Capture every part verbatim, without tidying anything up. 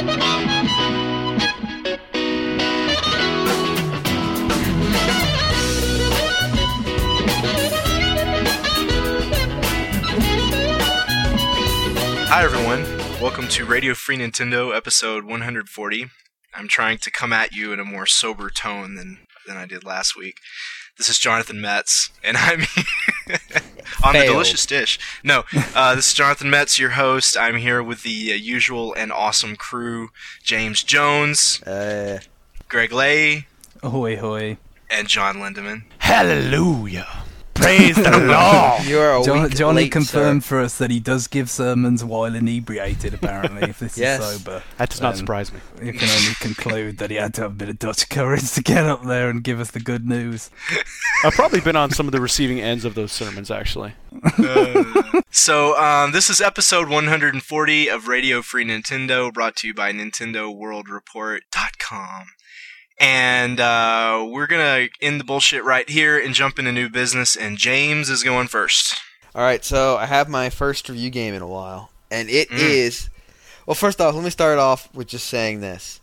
Hi everyone, welcome to Radio Free Nintendo episode one hundred forty. I'm trying to come at you in a more sober tone than, than I did last week. This is Jonathan Metz, and I'm on the delicious dish. No, uh, this is Jonathan Metz, your host. I'm here with the uh, usual and awesome crew, James Jones, uh. Greg Lay, ahoy hoy, and John Lindemann. Hallelujah! Praise the Lord! You are a John, week Johnny late, confirmed sir. for us that he does give sermons while inebriated, apparently, if this Yes. is sober. That does not surprise me. You can only conclude that he had to have a bit of Dutch courage to get up there and give us the good news. I've probably been on some of the receiving ends of those sermons, actually. Uh, so, um, this is episode one hundred forty of Radio Free Nintendo, brought to you by Nintendo World Report dot com. And uh, we're going to end the bullshit right here and jump into new business, and James is going first. Alright, so I have my first review game in a while, and it Mm. is... Well, first off, let me start off with just saying this.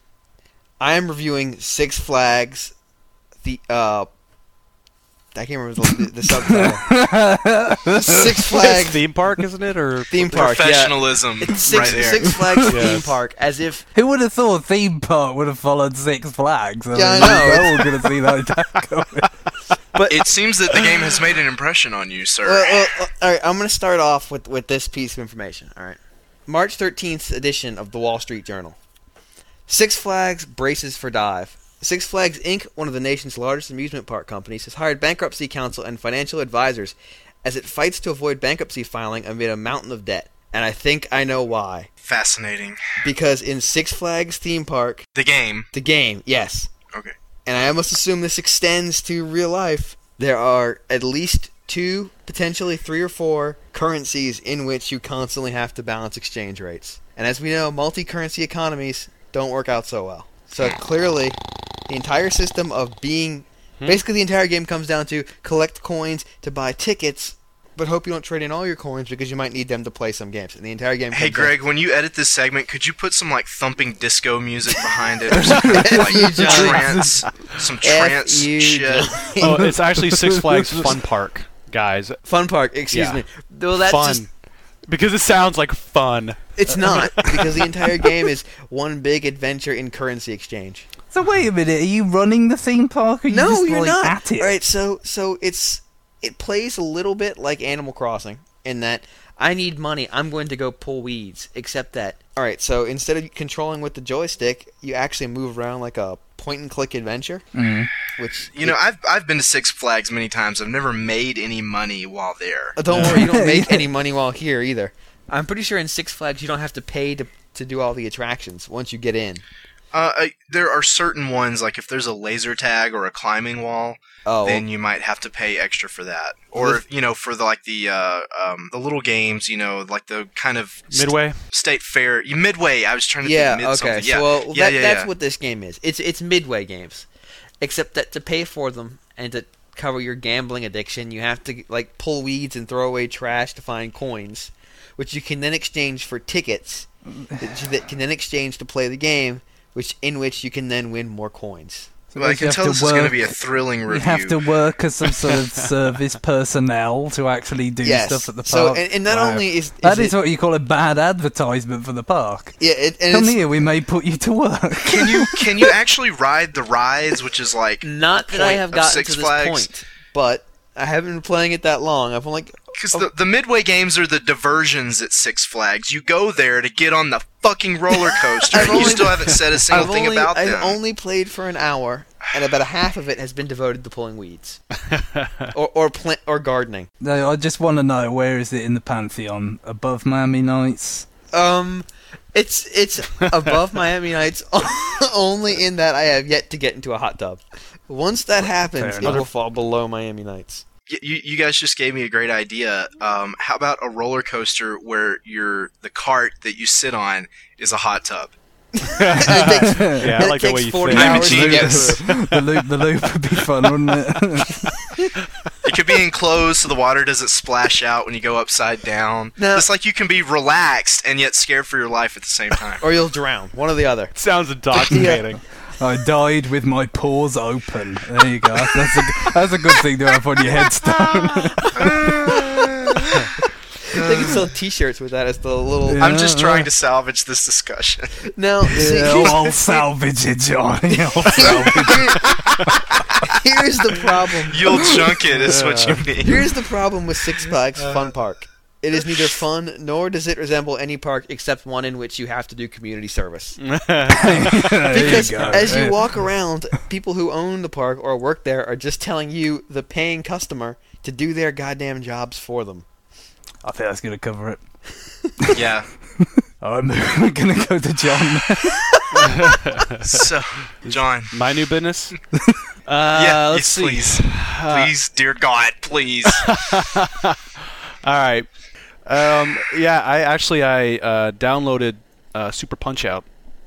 I am reviewing Six Flags, the, uh... I can't remember the, the subtitle. Six Flags Theme park, isn't it? Or theme park, yeah. Professionalism It's Six, right there. Six Flags Yes. theme park, as if... Who would have thought theme park would have followed Six Flags? Yeah, I mean, know. We're all going to see that coming. But It seems that the game has made an impression on you, sir. Well, well, well, all right, I'm going to start off with, with this piece of information. All right, March thirteenth edition of the Wall Street Journal. Six Flags braces for dive. Six Flags Incorporated, one of the nation's largest amusement park companies, has hired bankruptcy counsel and financial advisors as it fights to avoid bankruptcy filing amid a mountain of debt. And I think I know why. Fascinating. Because in Six Flags theme park, The game. the game, yes, Okay. and I must assume this extends to real life, there are at least two, potentially three or four currencies in which you constantly have to balance exchange rates. And as we know, multi-currency economies don't work out so well. So clearly, the entire system of being... Basically, the entire game comes down to collect coins to buy tickets, but hope you don't trade in all your coins because you might need them to play some games. And the entire game Hey, comes down- Greg, when you edit this segment, could you put some, like, thumping disco music behind it or something? Like, you, Johnny. trance, some trance F you, shit. Johnny. oh, it's actually Six Flags Fun Park, guys. Fun Park, excuse Yeah. me. Well, that's fun. just... Because it sounds like fun. It's not, because the entire game is one big adventure in currency exchange. So wait a minute, are you running the theme park or are you No, just you're like, not. at it? All right, so so it's it plays a little bit like Animal Crossing in that I need money, I'm going to go pull weeds. Except that, all right, so instead of controlling with the joystick, you actually move around like a point and click adventure. Mm. Which You know, I've I've been to Six Flags many times. I've never made any money while there. Uh, don't worry, you don't make any money while here either. I'm pretty sure in Six Flags you don't have to pay to to do all the attractions once you get in. Uh, I, there are certain ones, like if there's a laser tag or a climbing wall, Oh, then you might have to pay extra for that. Or, you know, for the, like the uh, um, the little games, you know, like the kind of st- Midway? state fair. You, Midway, I was trying to yeah, think mid okay. something. So, Yeah, well, yeah, that, yeah, that's yeah. what this game is. It's it's midway games, except that to pay for them and to cover your gambling addiction, you have to like pull weeds and throw away trash to find coins, which you can then exchange for tickets that, you, that can then exchange to play the game, which in which you can then win more coins. So Well, I you can have tell to this is going to work- be a thrilling review. You have to work as some sort of service personnel to actually do Yes. stuff at the So, park. and, and not Wow. only is, is That it, is what you call a bad advertisement for the park. yeah, it, and Come it's here, we may put you to work. Can you can you actually ride the rides, which is like not the that I point have of gotten Six to this Flags? point, but I haven't been playing it that long. I've only Because the, the Midway games are the diversions at Six Flags. You go there to get on the fucking roller coaster, I've and you only- still haven't said a single I've thing only, about I've them. only played for an hour, and about a half of it has been devoted to pulling weeds or or plant or gardening. No, I just want to know, where is it in the pantheon? Above Miami Nights? Um, it's it's above Miami Nights only in that I have yet to get into a hot tub. Once that happens, Fair it enough. will fall below Miami Nights. Y- You, you guys just gave me a great idea. Um, how about a roller coaster where your the cart that you sit on is a hot tub? And it takes, Yeah, I and like it the way takes you forty think. I'm a hours to get genius. through. the loop, the loop would be fun, wouldn't it? It could be enclosed so the water doesn't splash out when you go upside down. No. It's like you can be relaxed and yet scared for your life at the same time. Or you'll drown. One or the other. Sounds intoxicating. I died with my paws open. There you go. That's a, that's a good thing to have on your headstone. They can sell T-shirts with that as the little. Yeah. I'm just trying to salvage this discussion. Now, see, Yeah, here's, I'll salvage it, Johnny. I'll salvage it. here's the problem. You'll junk it, is what you mean. Here's the problem with Six Flags Fun Park. It is neither fun nor does it resemble any park except one in which you have to do community service. There Because you go. as you Yeah. walk around, people who own the park or work there are just telling you, the paying customer, to do their goddamn jobs for them. I think that's going to cover it. Yeah. I'm going to go to John. So, John. My new business? Uh, yeah, let's yes, see. please. Please, dear God, please. All right. Um, yeah, I actually I uh, downloaded uh, Super Punch Out,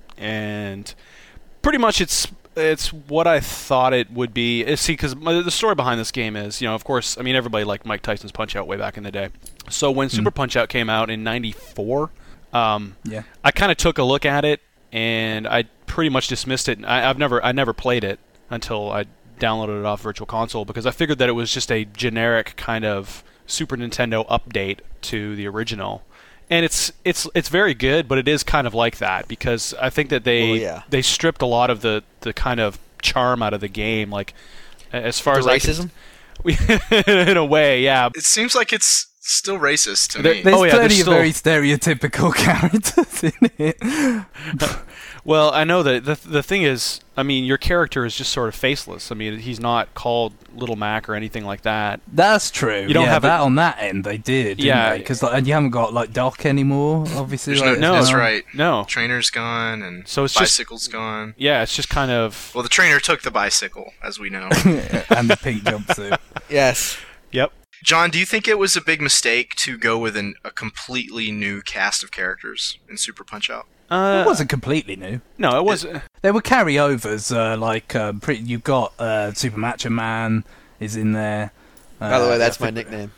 and pretty much it's it's what I thought it would be. Uh, See, because the story behind this game is, you know, of course, I mean, everybody liked Mike Tyson's Punch Out way back in the day. So when Super Punch Out came out in ninety-four, um, Yeah. I kind of took a look at it, and I pretty much dismissed it. I, I've never I never played it until I downloaded it off Virtual Console, because I figured that it was just a generic kind of Super Nintendo update to the original. And it's it's it's very good, but it is kind of like that, because I think that they Well, yeah. they stripped a lot of the, the kind of charm out of the game, like as far The as racism? I can, in a way, yeah. It seems like it's still racist to There- me. There's Oh, yeah, plenty there's of very stereotypical characters in it. Well, I know that the the thing is, I mean, your character is just sort of faceless. I mean, he's not called Little Mac or anything like that. That's true. You don't yeah, have that a- on that end. They did, Yeah. because like, and you haven't got like Doc anymore. Obviously, There's no, like, no, that's uh, right. No. Trainer's gone, and So it's just- bicycle's gone. Yeah, it's just kind of. Well, the trainer took the bicycle, as we know. and the pink jumpsuit. Yes. Yep. John, do you think it was a big mistake to go with an, a completely new cast of characters in Super Punch-Out? Uh, It wasn't completely new. No, it was. There were carryovers, uh, like um, pretty, you've got uh, Super Macho Man is in there. Uh, By the way, that's I my think- nickname.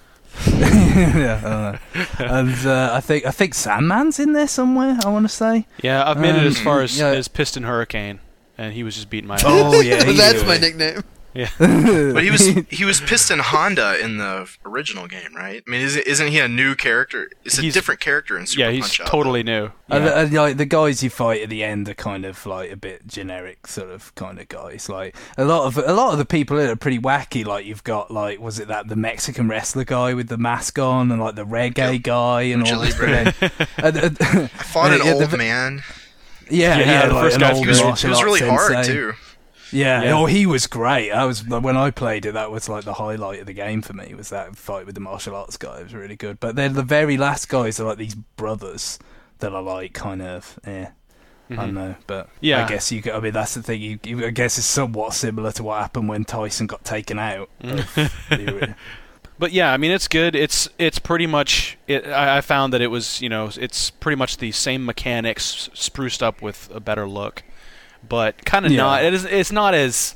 yeah, I don't know. And uh, I think I think Sandman's in there somewhere. I want to say. Yeah, I've made it as Um, far as, yeah. as Piston Hurricane, and he was just beating my ass. Oh yeah, he that's did. my nickname. But he was he was Piston Honda in the original game, right? I mean, isn't, isn't he a new character? It's a He's- different character in Super yeah, he's Punch-Out. totally new. And, Yeah. and, like the guys you fight at the end are kind of like a bit generic, sort of kind of guys. Like a lot of a lot of the people in it are pretty wacky. Like you've got like was it that the Mexican wrestler guy with the mask on, and like the reggae Yeah. guy and all Lucha this. Libre. and, and, I fought an yeah, old the- man. Yeah, Yeah, yeah, the like first an guy old He was, martial he was really arts hard sensei. too. Yeah, Yeah. oh, he was great. That was when I played it. That was like the highlight of the game for me. Was that fight with the martial arts guy? It was really good. But then the very last guys are like these brothers that are like kind of, eh, I don't know. But Yeah. I guess you. I mean, that's the thing. You, you, I guess it's somewhat similar to what happened when Tyson got taken out. of the- But yeah, I mean, it's good. It's it's pretty much. It, I, I found that it was, you know, it's pretty much the same mechanics spruced up with a better look, but kind of Yeah. not. It is. It's not as.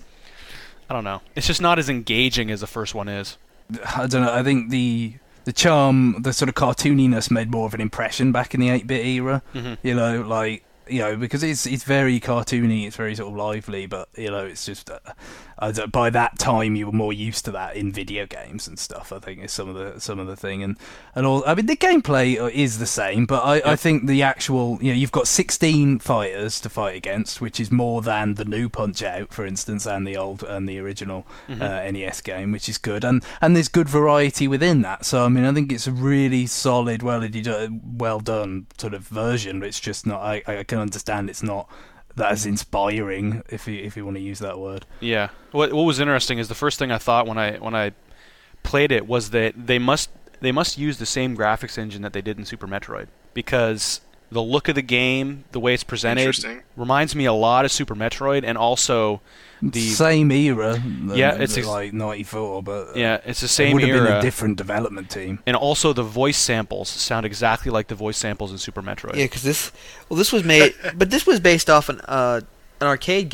I don't know. It's just not as engaging as the first one is. I don't know. I think the the charm, the sort of cartooniness, made more of an impression back in the eight-bit era. Mhm. You know, like you know, because it's it's very cartoony, it's very sort of lively, but you know, it's just uh, I don't, by that time you were more used to that in video games and stuff. I think is some of the some of the thing, and and all. I mean, the gameplay is the same, but I, I think the actual, you know, you've got sixteen fighters to fight against, which is more than the new Punch Out, for instance, and the old and the original uh, N E S game, which is good, and and there's good variety within that. So I mean, I think it's a really solid, well well done sort of version. But it's just not. I, I can understand it's not that as inspiring, if you if you want to use that word. Yeah. What What was interesting is the first thing I thought when I when I played it was that they must they must use the same graphics engine that they did in Super Metroid, because the look of the game, the way it's presented, Interesting. reminds me a lot of Super Metroid, and also the Same era, Yeah, uh, it's ex- like ninety-four, but uh, yeah, it's the it same would have been era. a different development team. And also the voice samples sound exactly like the voice samples in Super Metroid. Yeah, because this, well, this was made, but this was based off an uh, an arcade game.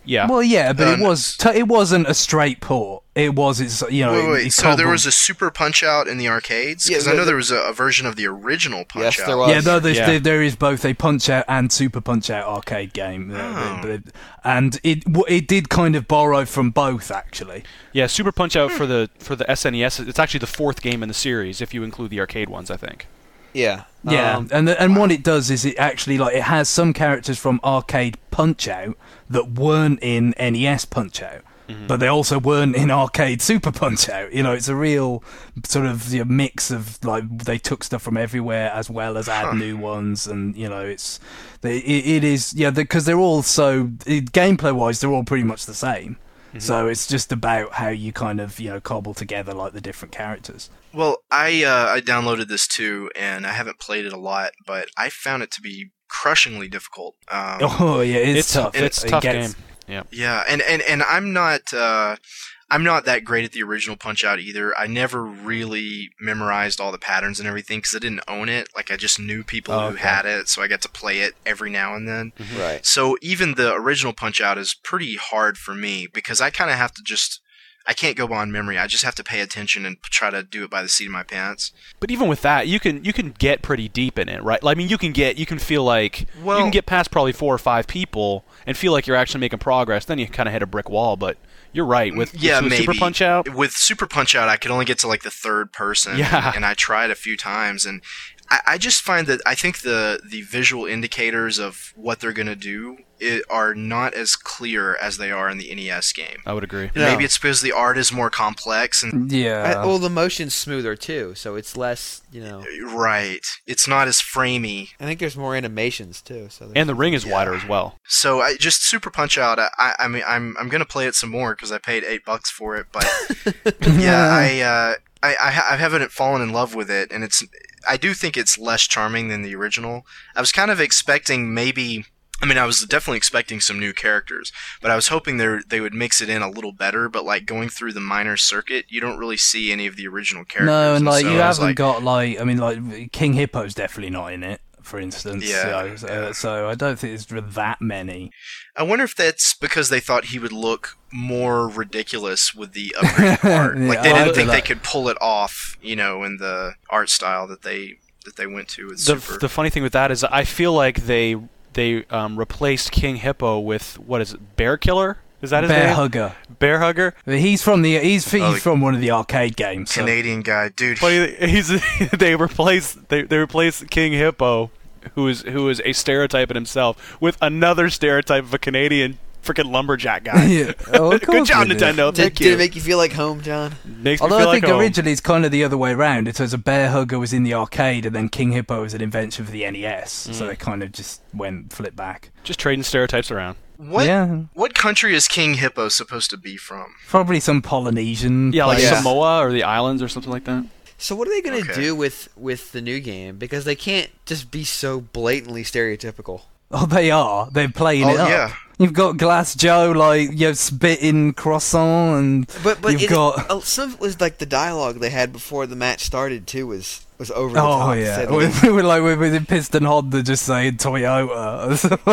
Yeah. Well, yeah, but Uh, it was t- it wasn't a straight port. It was its you know. Wait, wait, it, it so there cobbled- was a Super Punch Out in the arcades? Because Yeah, I know the- there was a, a version of the original Punch Yes, Out. there was. Yeah, no, there's, Yeah. There, there is both a Punch Out and Super Punch Out arcade game, uh, Oh. but it- and it w- it did kind of borrow from both actually. Yeah, Super Punch Out for the for the S N E S. It's actually the fourth game in the series if you include the arcade ones, I think. Yeah. Yeah, Um, and the, and what it does is it actually like it has some characters from arcade Punch Out that weren't in N E S Punch Out. But they also weren't in arcade Super Punch Out. You know, it's a real sort of you know, mix of like they took stuff from everywhere as well as add Huh. new ones, and you know, it's they, it, it is yeah because they're all so it, gameplay wise they're all pretty much the same. So it's just about how you kind of you know cobble together like the different characters. Well, I uh, I downloaded this too, and I haven't played it a lot, but I found it to be crushingly difficult. Um, Oh yeah, it's, It's tough. It's a It tough gets- game. Yeah. Yeah, and, and, and I'm not uh, I'm not that great at the original Punch Out either. I never really memorized all the patterns and everything because I didn't own it. Like I just knew people Oh, who okay. had it, so I got to play it every now and then. Right. So even the original Punch Out is pretty hard for me because I kind of have to just I can't go on memory. I just have to pay attention and try to do it by the seat of my pants. But even with that, you can you can get pretty deep in it, right? I mean, you can get you can feel like Well- you can get past probably four or five people and feel like you're actually making progress. Then you kind of hit a brick wall. But you're right with, Yeah, with maybe. Super Punch Out. With Super Punch Out, I could only get to like the third person. Yeah. And I tried a few times, and I, I just find that I think the the visual indicators of what they're gonna do it, are not as clear as they are in the N E S game. I would agree. And No. Maybe it's because the art is more complex and Yeah. Uh, well, the motion's smoother too, so it's less. You know, right. It's not as framey. I think there's more animations too. So there's- And the ring is Yeah. wider as well. So I just Super Punch Out. I, I mean, I'm I'm gonna play it some more because I paid eight bucks for it. But yeah, I, uh, I I ha- I haven't fallen in love with it, and it's I do think it's less charming than the original. I was kind of expecting maybe. I mean, I was definitely expecting some new characters, but I was hoping they they would mix it in a little better. But like going through the minor circuit, you don't really see any of the original characters. No, and like so you I was haven't like, got like I mean like King Hippo's definitely not in it, for instance. Yeah, So, yeah. uh, so I don't think there's that many. I wonder if that's because they thought he would look more ridiculous with the upgraded art. Yeah, Like they I didn't like think they that. could pull it off, you know, in the art style that they that they went to with The Super. the funny thing with that is I feel like they they um, replaced King Hippo with what is it? Bear Killer? Is that his Bear name? Hugger. Bear Hugger. He's from the he's, he's Oh, the- from one of the arcade games. So. Canadian guy, dude. But he- he's they replace they they replace King Hippo, who is who is a stereotype in himself, with another stereotype of a Canadian freaking lumberjack guy. Yeah. Oh, of Good course job, they did. Nintendo. Did, Thank did you. it make you feel like home, John? Makes me Although feel I think like home. originally it's kind of the other way around. It was a Bear Hugger was in the arcade, and then King Hippo was an invention for the N E S. Mm. So they kind of just went flip back. Just trading stereotypes around. What Yeah, what country is King Hippo supposed to be from? probably some Polynesian. Yeah, like place. Yeah. Samoa or the islands or something like that. So what are they going to Okay. do with with the new game? Because they can't just be so blatantly stereotypical. Oh, they are. They're playing Oh, it up. yeah. You've got Glass Joe, like, you know, spitting croissant, and But but you've it, got... uh, some of it was like the dialogue they had before the match started too was was over the Oh, top. to yeah. say the We least. we were like, we were in Piston Honda just saying Toyota.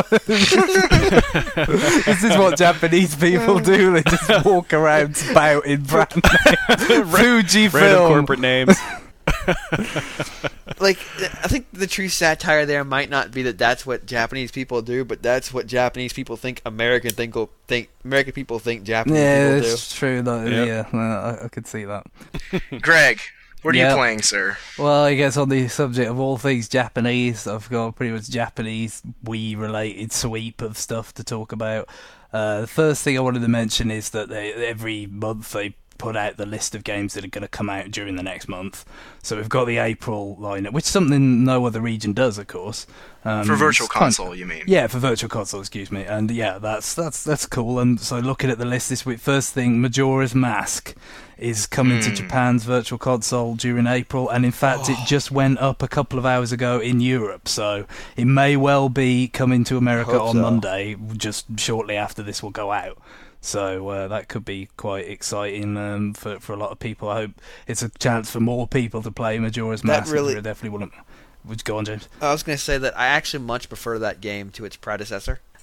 This is what Japanese people do. They just walk around spouting brand names. Fuji Random Film. corporate names. Like I think the true satire there might not be that that's what Japanese people do, but that's what Japanese people think American think think American people think Japanese Yeah, people do. it's true. Though. Yep. Yeah, well, I, I could see that. Greg, what are Yeah. you playing, sir? Well, I guess on the subject of all things Japanese, I've got pretty much Japanese Wii-related sweep of stuff to talk about. Uh, the first thing I wanted to mention is that they, every month they put out the list of games that are going to come out during the next month. So we've got the April lineup, which is something no other region does, of course. Um, For Virtual it's kind- Console, you mean? Yeah, for Virtual Console, excuse me. And yeah, that's that's that's cool. And so looking at the list this week, first thing, Majora's Mask is coming to Mm. Japan's Virtual Console during April, and in fact, it just went up a couple of hours ago in Europe. So it may well be coming to America Hope on so. Monday, just shortly after this will go out. So uh, that could be quite exciting um, for for a lot of people. I hope it's a chance for more people to play Majora's That Mask. really- I definitely wouldn't. Would you go on, James? I was going to say that I actually much prefer that game to its predecessor.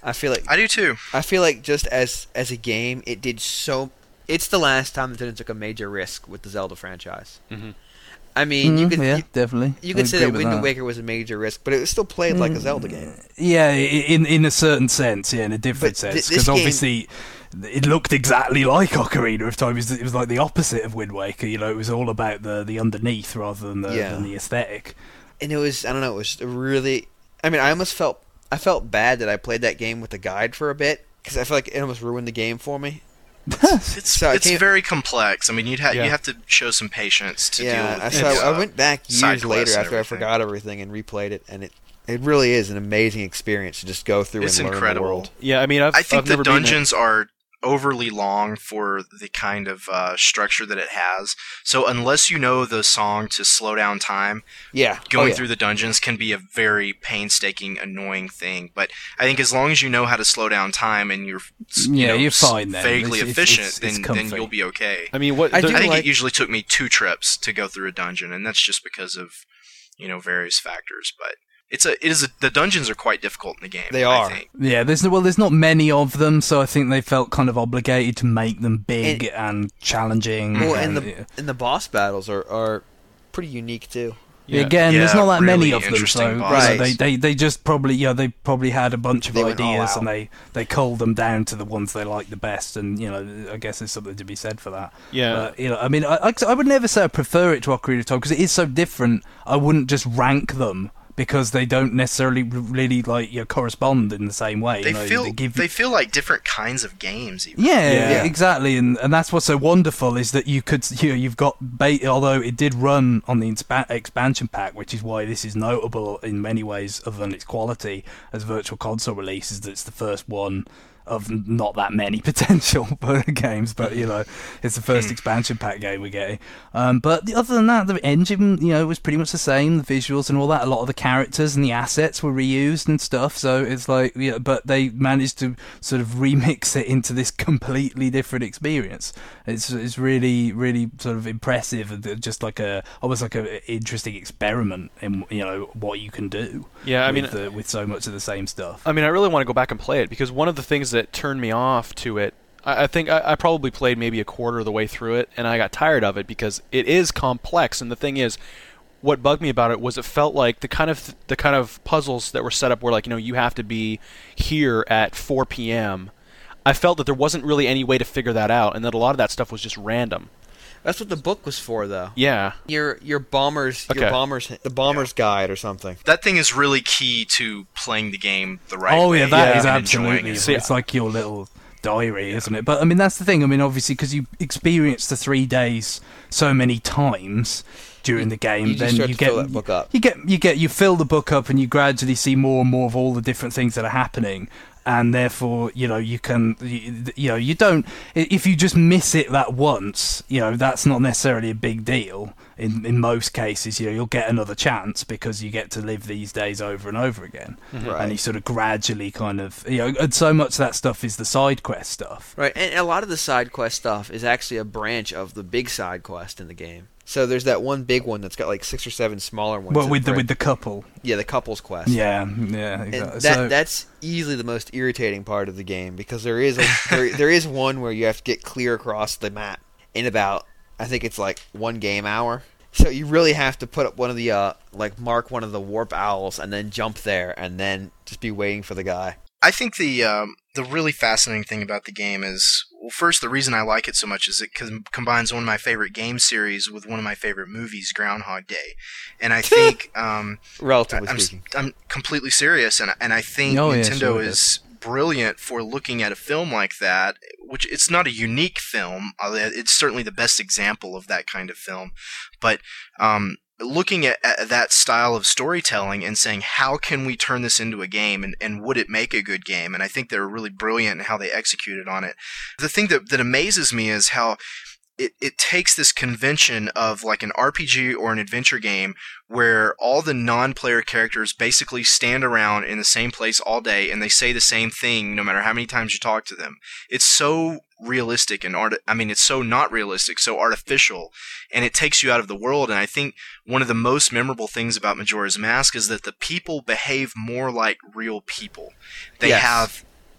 I feel like I do too. I feel like just as as a game, it did so. It's the last time Nintendo took a major risk with the Zelda franchise. Mm-hmm. I mean, you Mm, could yeah, you, definitely. you I could say agree that with Wind that. Waker was a major risk, but it was still played like a Zelda game. Yeah, i- in in a certain sense, yeah, in a different But th- sense, this because game- obviously it looked exactly like Ocarina of Time. It was, it was like the opposite of Wind Waker. You know, it was all about the the underneath rather than the Yeah. than the aesthetic. And it was I don't know, it was really. I mean, I almost felt I felt bad that I played that game with the guide for a bit because I feel like it almost ruined the game for me. It's So I it's can't- very complex. I mean, you'd ha- Yeah. you have to show some patience to deal Yeah, I, with. so the, I, I uh, went back side years quests later and after I everything. forgot everything and replayed it, and it it really is an amazing experience to just go through It's and learn incredible. the world. Yeah, I mean, I've, I think I've the never beaten it. dungeons are overly long for the kind of uh, structure that it has. So unless you know the song to slow down time, Yeah, going oh, yeah. through the dungeons can be a very painstaking, annoying thing. But I think as long as you know how to slow down time and you're you Yeah, know, you're s- fine then. vaguely It's- it's- efficient, it's- it's then then comfy. you'll be okay. I mean, what I the- do I think like- it usually took me two trips to go through a dungeon, and that's just because of you know various factors. But it's a it is a, the dungeons are quite difficult in the game. They I are. think. Yeah, there's no, well, there's not many of them, so I think they felt kind of obligated to make them big and, challenging. Well, and, and the and the boss battles are, are pretty unique too. Yeah, yeah. Again, Yeah, there's not that really many of them, interesting so you know, bosses. they, they they just probably yeah they probably had a bunch of They went all ideas out. and they they culled them down to the ones they liked the best, and you know I guess there's something to be said for that. Yeah. But, you know, I mean, I, I I would never say I prefer it to Ocarina of Time because it is so different. I wouldn't just rank them because they don't necessarily r- really like you know, correspond in the same way. They you know, feel they give they feel like different kinds of games. Even. Yeah, Yeah. exactly, and and that's what's so wonderful is that you could you know, you've got bait. Although it did run on the inspa- expansion pack, which is why this is notable in many ways, other than its quality as Virtual Console release, is that it's the first one of not that many potential games, but you know it's the first expansion pack game we're getting. Um, but the, other than that, the engine you know was pretty much the same, the visuals and all that. A lot of the characters and the assets were reused and stuff. So it's like, yeah, but they managed to sort of remix it into this completely different experience. It's it's really really sort of impressive, and just like a almost like a interesting experiment in you know what you can do. Yeah, I with, mean- uh, with so much of the same stuff. I mean, I really want to go back and play it because one of the things that turned me off to it, I, I think I, I probably played maybe a quarter of the way through it, and I got tired of it because it is complex. And the thing is, what bugged me about it was it felt like the kind of the kind of puzzles that were set up were like, you know, you have to be here at four p.m. I felt that there wasn't really any way to figure that out, and that a lot of that stuff was just random. That's what the book was for, though. Yeah. Your your bombers your Okay. bombers the bomber's guide or something. That thing is really key to playing the game the right Oh way. yeah, that Yeah. is and enjoying absolutely. it. It's, See, it's like your little diary, isn't it? But I mean, that's the thing. I mean, obviously, because you experience the three days so many times during the game, You just then start you to get fill that book up. you get you get you fill the book up, and you gradually see more and more of all the different things that are happening. And therefore, you know, you can, you, you know, you don't. i- If you just miss it that once, you know, that's not necessarily a big deal. In in most cases, you know, you'll get another chance because you get to live these days over and over again, Right. and you sort of gradually kind of, you know, and so much of that stuff is the side quest stuff. Right, and a lot of the side quest stuff is actually a branch of the big side quest in the game. So there's that one big one that's got like six or seven smaller ones. Well, that with the bran- with the couple, yeah, the couples quest. yeah, yeah, And exactly. that so, that's easily the most irritating part of the game because there is a, there, there is one where you have to get clear across the map in about I think it's like one game hour. So you really have to put up one of the uh like mark one of the warp owls and then jump there and then just be waiting for the guy. I think the um, the really fascinating thing about the game is, well, first, the reason I like it so much is it com- combines one of my favorite game series with one of my favorite movies, Groundhog Day, and I think um, Relatively I'm, speaking. I'm completely serious, and and I think Oh, yeah, Nintendo sure it is brilliant for looking at a film like that, which it's not a unique film. uh, It's certainly the best example of that kind of film, but um, looking at, at that style of storytelling and saying, how can we turn this into a game, and, and would it make a good game? And I think they're really brilliant in how they executed on it. The thing that, that amazes me is how it, it takes this convention of like an R P G or an adventure game where all the non-player characters basically stand around in the same place all day and they say the same thing no matter how many times you talk to them. It's so realistic and art I mean it's so not realistic, so artificial, and it takes you out of the world. And I think one of the most memorable things about Majora's Mask is that the people behave more like real people. They Yes. have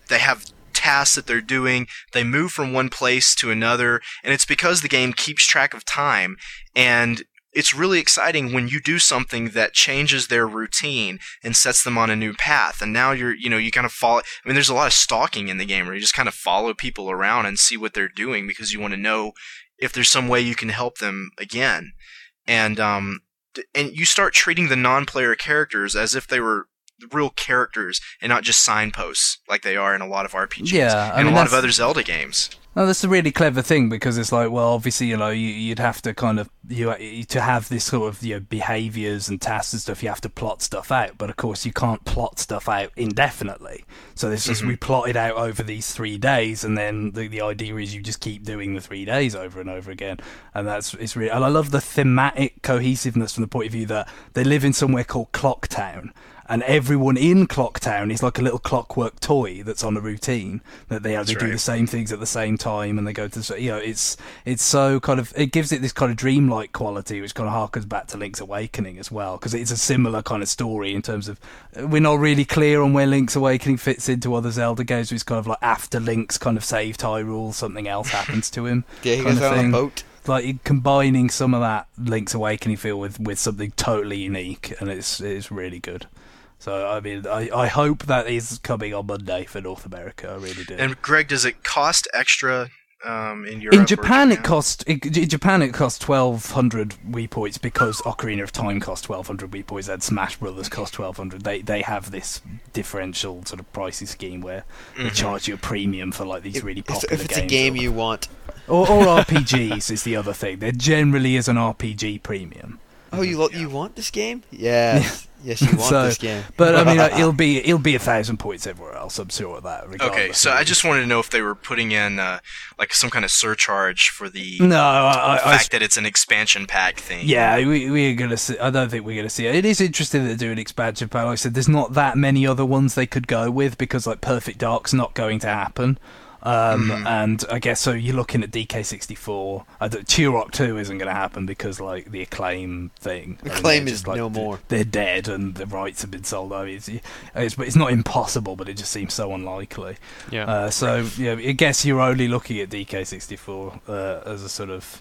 they have tasks that they're doing. They move from one place to another, and it's because the game keeps track of time. And it's really exciting when you do something that changes their routine and sets them on a new path. And now you're, you know, you kind of follow. I mean, there's a lot of stalking in the game where you just kind of follow people around and see what they're doing because you want to know if there's some way you can help them again. And um, and you start treating the non-player characters as if they were real characters and not just signposts like they are in a lot of R P Gs Yeah, I and mean, a lot of that's- other Zelda games. No, that's a really clever thing because it's like, well, obviously, you know, you, you'd have to kind of you to have this sort of you know, behaviors and tasks and stuff. You have to plot stuff out, but of course, you can't plot stuff out indefinitely. So it's just Mhm. we plot it out over these three days, and then the the idea is you just keep doing the three days over and over again, and that's it's really. And I love the thematic cohesiveness from the point of view that they live in somewhere called Clocktown. And everyone in Clocktown is like a little clockwork toy that's on a routine that they have That's to do right. the same things at the same time, and they go to the, you know it's it's so kind of it gives it this kind of dreamlike quality, which kind of harkens back to Link's Awakening as well, because it's a similar kind of story in terms of uh, we're not really clear on where Link's Awakening fits into other Zelda games. It's kind of like after Link's kind of saved Hyrule, something else happens to him. Yeah, he kind goes of out on thing. a boat. Like combining some of that Link's Awakening feel with, with something totally unique, and it's it's really good. So I mean, I, I hope that is coming on Monday for North America. I really do. And Greg, does it cost extra um, in Europe? in or Japan, it cost in in Japan it cost twelve hundred Wii points because Ocarina of Time cost twelve hundred Wii points and Smash Brothers cost twelve hundred. They they have this differential sort of pricing scheme where they Mhm. charge you a premium for like these If- really if, popular if it's games. a game or, you want. or, or R P Gs is the other thing. There generally is an R P G premium. Oh, you lo- you want this game? Yes, yes, you want So, this game. But I mean, uh, it'll be it'll be a thousand points everywhere else. I'm sure of that. Regardless. Okay, so I just wanted to know if they were putting in uh, like some kind of surcharge for the no, I, I, I fact that it's an expansion pack thing. yeah, we we're gonna see. I don't think we're gonna see it. It is interesting that they're doing expansion pack. Like I said, there's not that many other ones they could go with because like Perfect Dark's not going to happen. Um, Mhm. And I guess so. You're looking at D K sixty-four. I don't, Turok two isn't going to happen because like the Acclaim thing. I mean, Acclaim they're is just, like, no they're- more. They're dead and the rights have been sold. I mean, it's, it's it's not impossible, but it just seems so unlikely. Yeah. Uh, so yeah, I guess you're only looking at D K sixty-four uh, as a sort of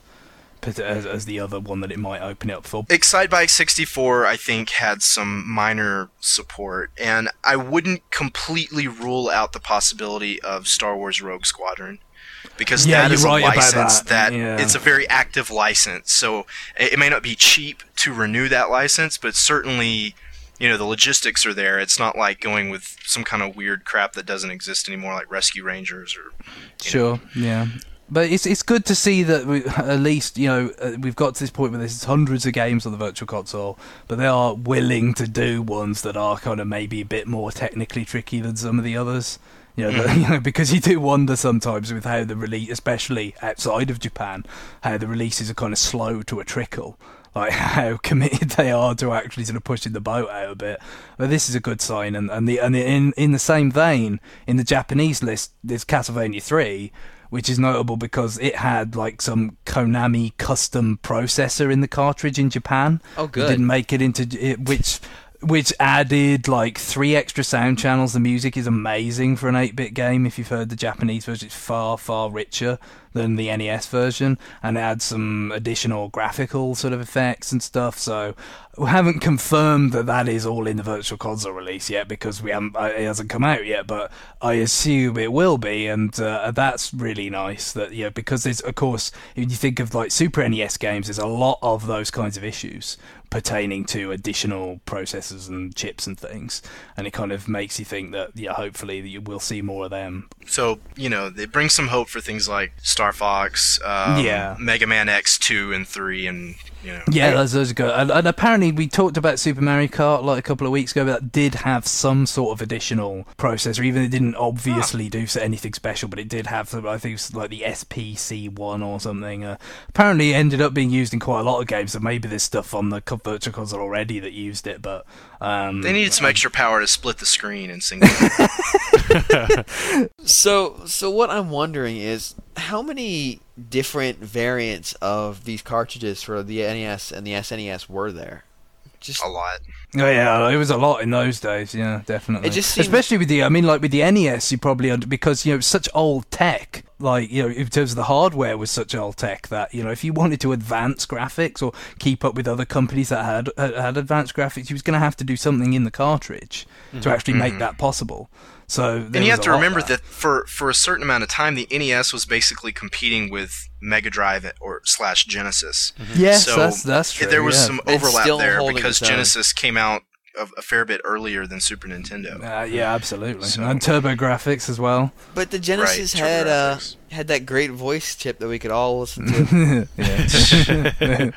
as, as the other one that it might open it up for. Excitebike sixty-four, I think, had some minor support, and I wouldn't completely rule out the possibility of Star Wars Rogue Squadron, because Yeah, that you're is a right about license that. that, Yeah. it's a very active license, so it, it may not be cheap to renew that license, but certainly, you know, the logistics are there. It's not like going with some kind of weird crap that doesn't exist anymore, like Rescue Rangers or... you Sure, yeah. But it's it's good to see that we, at least, you know, uh, we've got to this point where there's hundreds of games on the Virtual Console, but they are willing to do ones that are kind of maybe a bit more technically tricky than some of the others. You know, the, you know, because you do wonder sometimes with how the release, especially outside of Japan, how the releases are kind of slow to a trickle. Like how committed they are to actually sort of pushing the boat out a bit. But this is a good sign, and and the and the, in in the same vein, in the Japanese list, there's Castlevania three, which is notable because it had like some Konami custom processor in the cartridge in Japan. Oh, It good. didn't make it into it, which which added like three extra sound channels. The music is amazing for an eight-bit game. If you've heard the Japanese version, it's far far richer than the N E S version, and it adds some additional graphical sort of effects and stuff. So we haven't confirmed that that is all in the Virtual Console release yet because we haven't, uh, it hasn't come out yet. But I assume it will be, and uh, that's really nice. That yeah, because there's of course, if you think of like Super N E S games, there's a lot of those kinds of issues pertaining to additional processors and chips and things, and it kind of makes you think that yeah, hopefully that you will see more of them. So, you know, it brings some hope for things like Star Fox, um, Yeah. Mega Man X two and three, and, you know... Yeah, those, those are good. And, and apparently, we talked about Super Mario Kart like a couple of weeks ago, but that did have some sort of additional processor. Even it didn't obviously do so- anything special, but it did have, some, I think it was like the S P C one or something. Uh, apparently, it ended up being used in quite a lot of games, so maybe there's stuff on the co- Virtual Console already that used it, but... Um, They needed some extra power to split the screen and single. So, so what I'm wondering is how many different variants of these cartridges for the N E S and the S N E S were there? Just a lot. Oh yeah, it was a lot in those days. Yeah, definitely. It just seemed- especially with the, I mean, like with the N E S, you probably under, because you know it's such old tech. Like you know, in terms of the hardware was such old tech that you know if you wanted to advance graphics or keep up with other companies that had had advanced graphics, you was going to have to do something in the cartridge mm-hmm. to actually make mm-hmm. that possible. So and you have to remember that for for a certain amount of time, the N E S was basically competing with Mega Drive or slash Genesis. Mm-hmm. Yes, so that's that's true. There was yeah. some overlap there because Genesis came out a, a fair bit earlier than Super Nintendo. Uh, yeah, absolutely. So, and TurboGrafx as well. But the Genesis right, had uh, had that great voice chip that we could all listen to.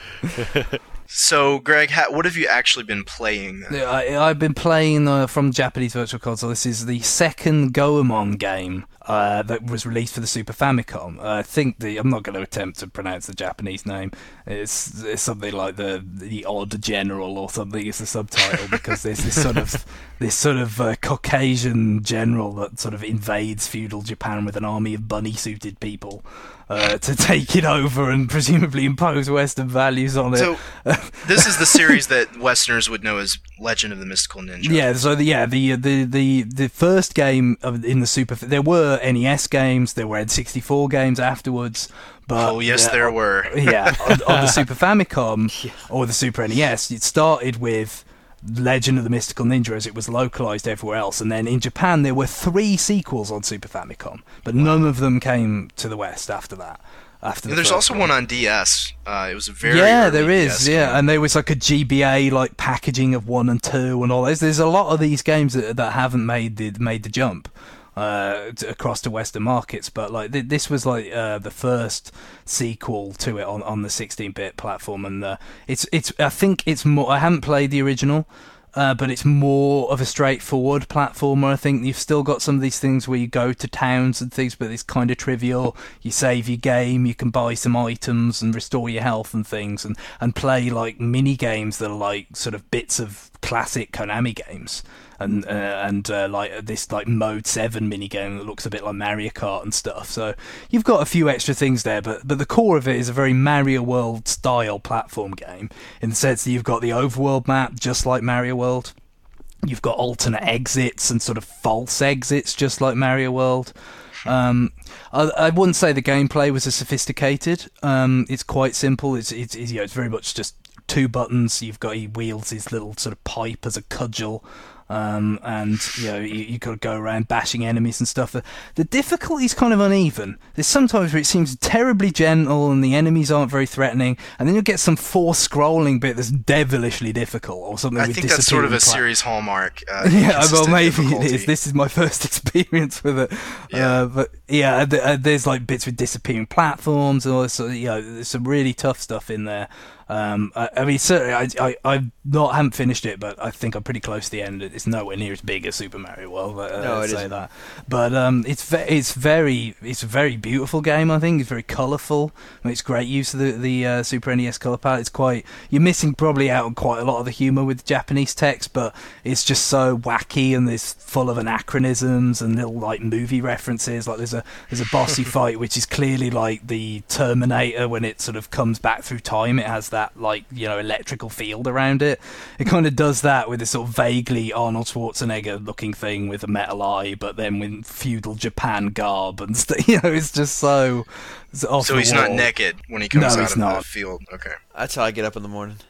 So, Greg, ha- what have you actually been playing then? I, I've been playing uh, from Japanese Virtual Console. This is the second Goemon game uh, that was released for the Super Famicom. Uh, I think the I'm not going to attempt to pronounce the Japanese name. It's, it's something like the the Odd General or something. It's the subtitle because there's this sort of this sort of uh, Caucasian general that sort of invades feudal Japan with an army of bunny-suited people. Uh, to take it over and presumably impose Western values on it. So, this is the series that Westerners would know as Legend of the Mystical Ninja. Yeah, so the, yeah, the the the the first game of, in the Super, there were N E S games, there were N sixty-four games afterwards. But oh yes, uh, there were. Yeah, on, on the Super Famicom yeah. or the Super N E S, it started with Legend of the Mystical Ninja as it was localized everywhere else, and then in Japan there were three sequels on Super Famicom, but wow. none of them came to the West after that. After the yeah, there's also one. one on D S. Uh, it was a very yeah, early there is, D S yeah, game. and there was like a G B A like packaging of one and two and all those. There's a lot of these games that that haven't made the made the jump. Uh, to, across to Western markets, but like th- this was like uh, the first sequel to it on, on the sixteen-bit platform, and uh, it's it's I think it's more. I haven't played the original, uh, but it's more of a straightforward platformer. I think you've still got some of these things where you go to towns and things, but it's kind of trivial. You save your game, you can buy some items and restore your health and things, and and play like mini games that are like sort of bits of classic Konami games. And uh, and uh, like this like Mode seven minigame that looks a bit like Mario Kart and stuff. So you've got a few extra things there, but but the core of it is a very Mario World style platform game in the sense that you've got the overworld map just like Mario World. You've got alternate exits and sort of false exits just like Mario World. Um, I, I wouldn't say the gameplay was as sophisticated. Um, it's quite simple. It's it's, it's you know it's very much just two buttons. You've got he wields his little sort of pipe as a cudgel. Um, and you know you, you got to go around bashing enemies and stuff. The, the difficulty's kind of uneven. There's sometimes where it seems terribly gentle and the enemies aren't very threatening, and then you'll get some forced scrolling bit that's devilishly difficult or something. I with think that's sort of a pla- series hallmark. Uh, yeah, well, maybe difficulty. it is. This is my first experience with it. Yeah. Uh, but yeah, th- uh, there's like bits with disappearing platforms, and all this, you know, there's some really tough stuff in there. Um, I, I mean, certainly, I, I, I not haven't finished it, but I think I'm pretty close to the end. It's nowhere near as big as Super Mario World. Uh, no, I'd it say isn't. that. But um, it's ve- it's very it's a very beautiful game. I think it's very colourful. I mean, it's great use of the the uh, Super N E S color palette. It's quite you're missing probably out on quite a lot of the humour with Japanese text, but it's just so wacky and it's full of anachronisms and little like movie references. Like there's a there's a bossy fight which is clearly like the Terminator when it sort of comes back through time. It has that like you know electrical field around it. It kind of does that with this sort of vaguely Arnold Schwarzenegger looking thing with a metal eye, but then with feudal Japan garb and st- you know it's just so it's off so the he's wall. not naked when he comes No, out he's of not. the field. Okay. That's how I get up in the morning.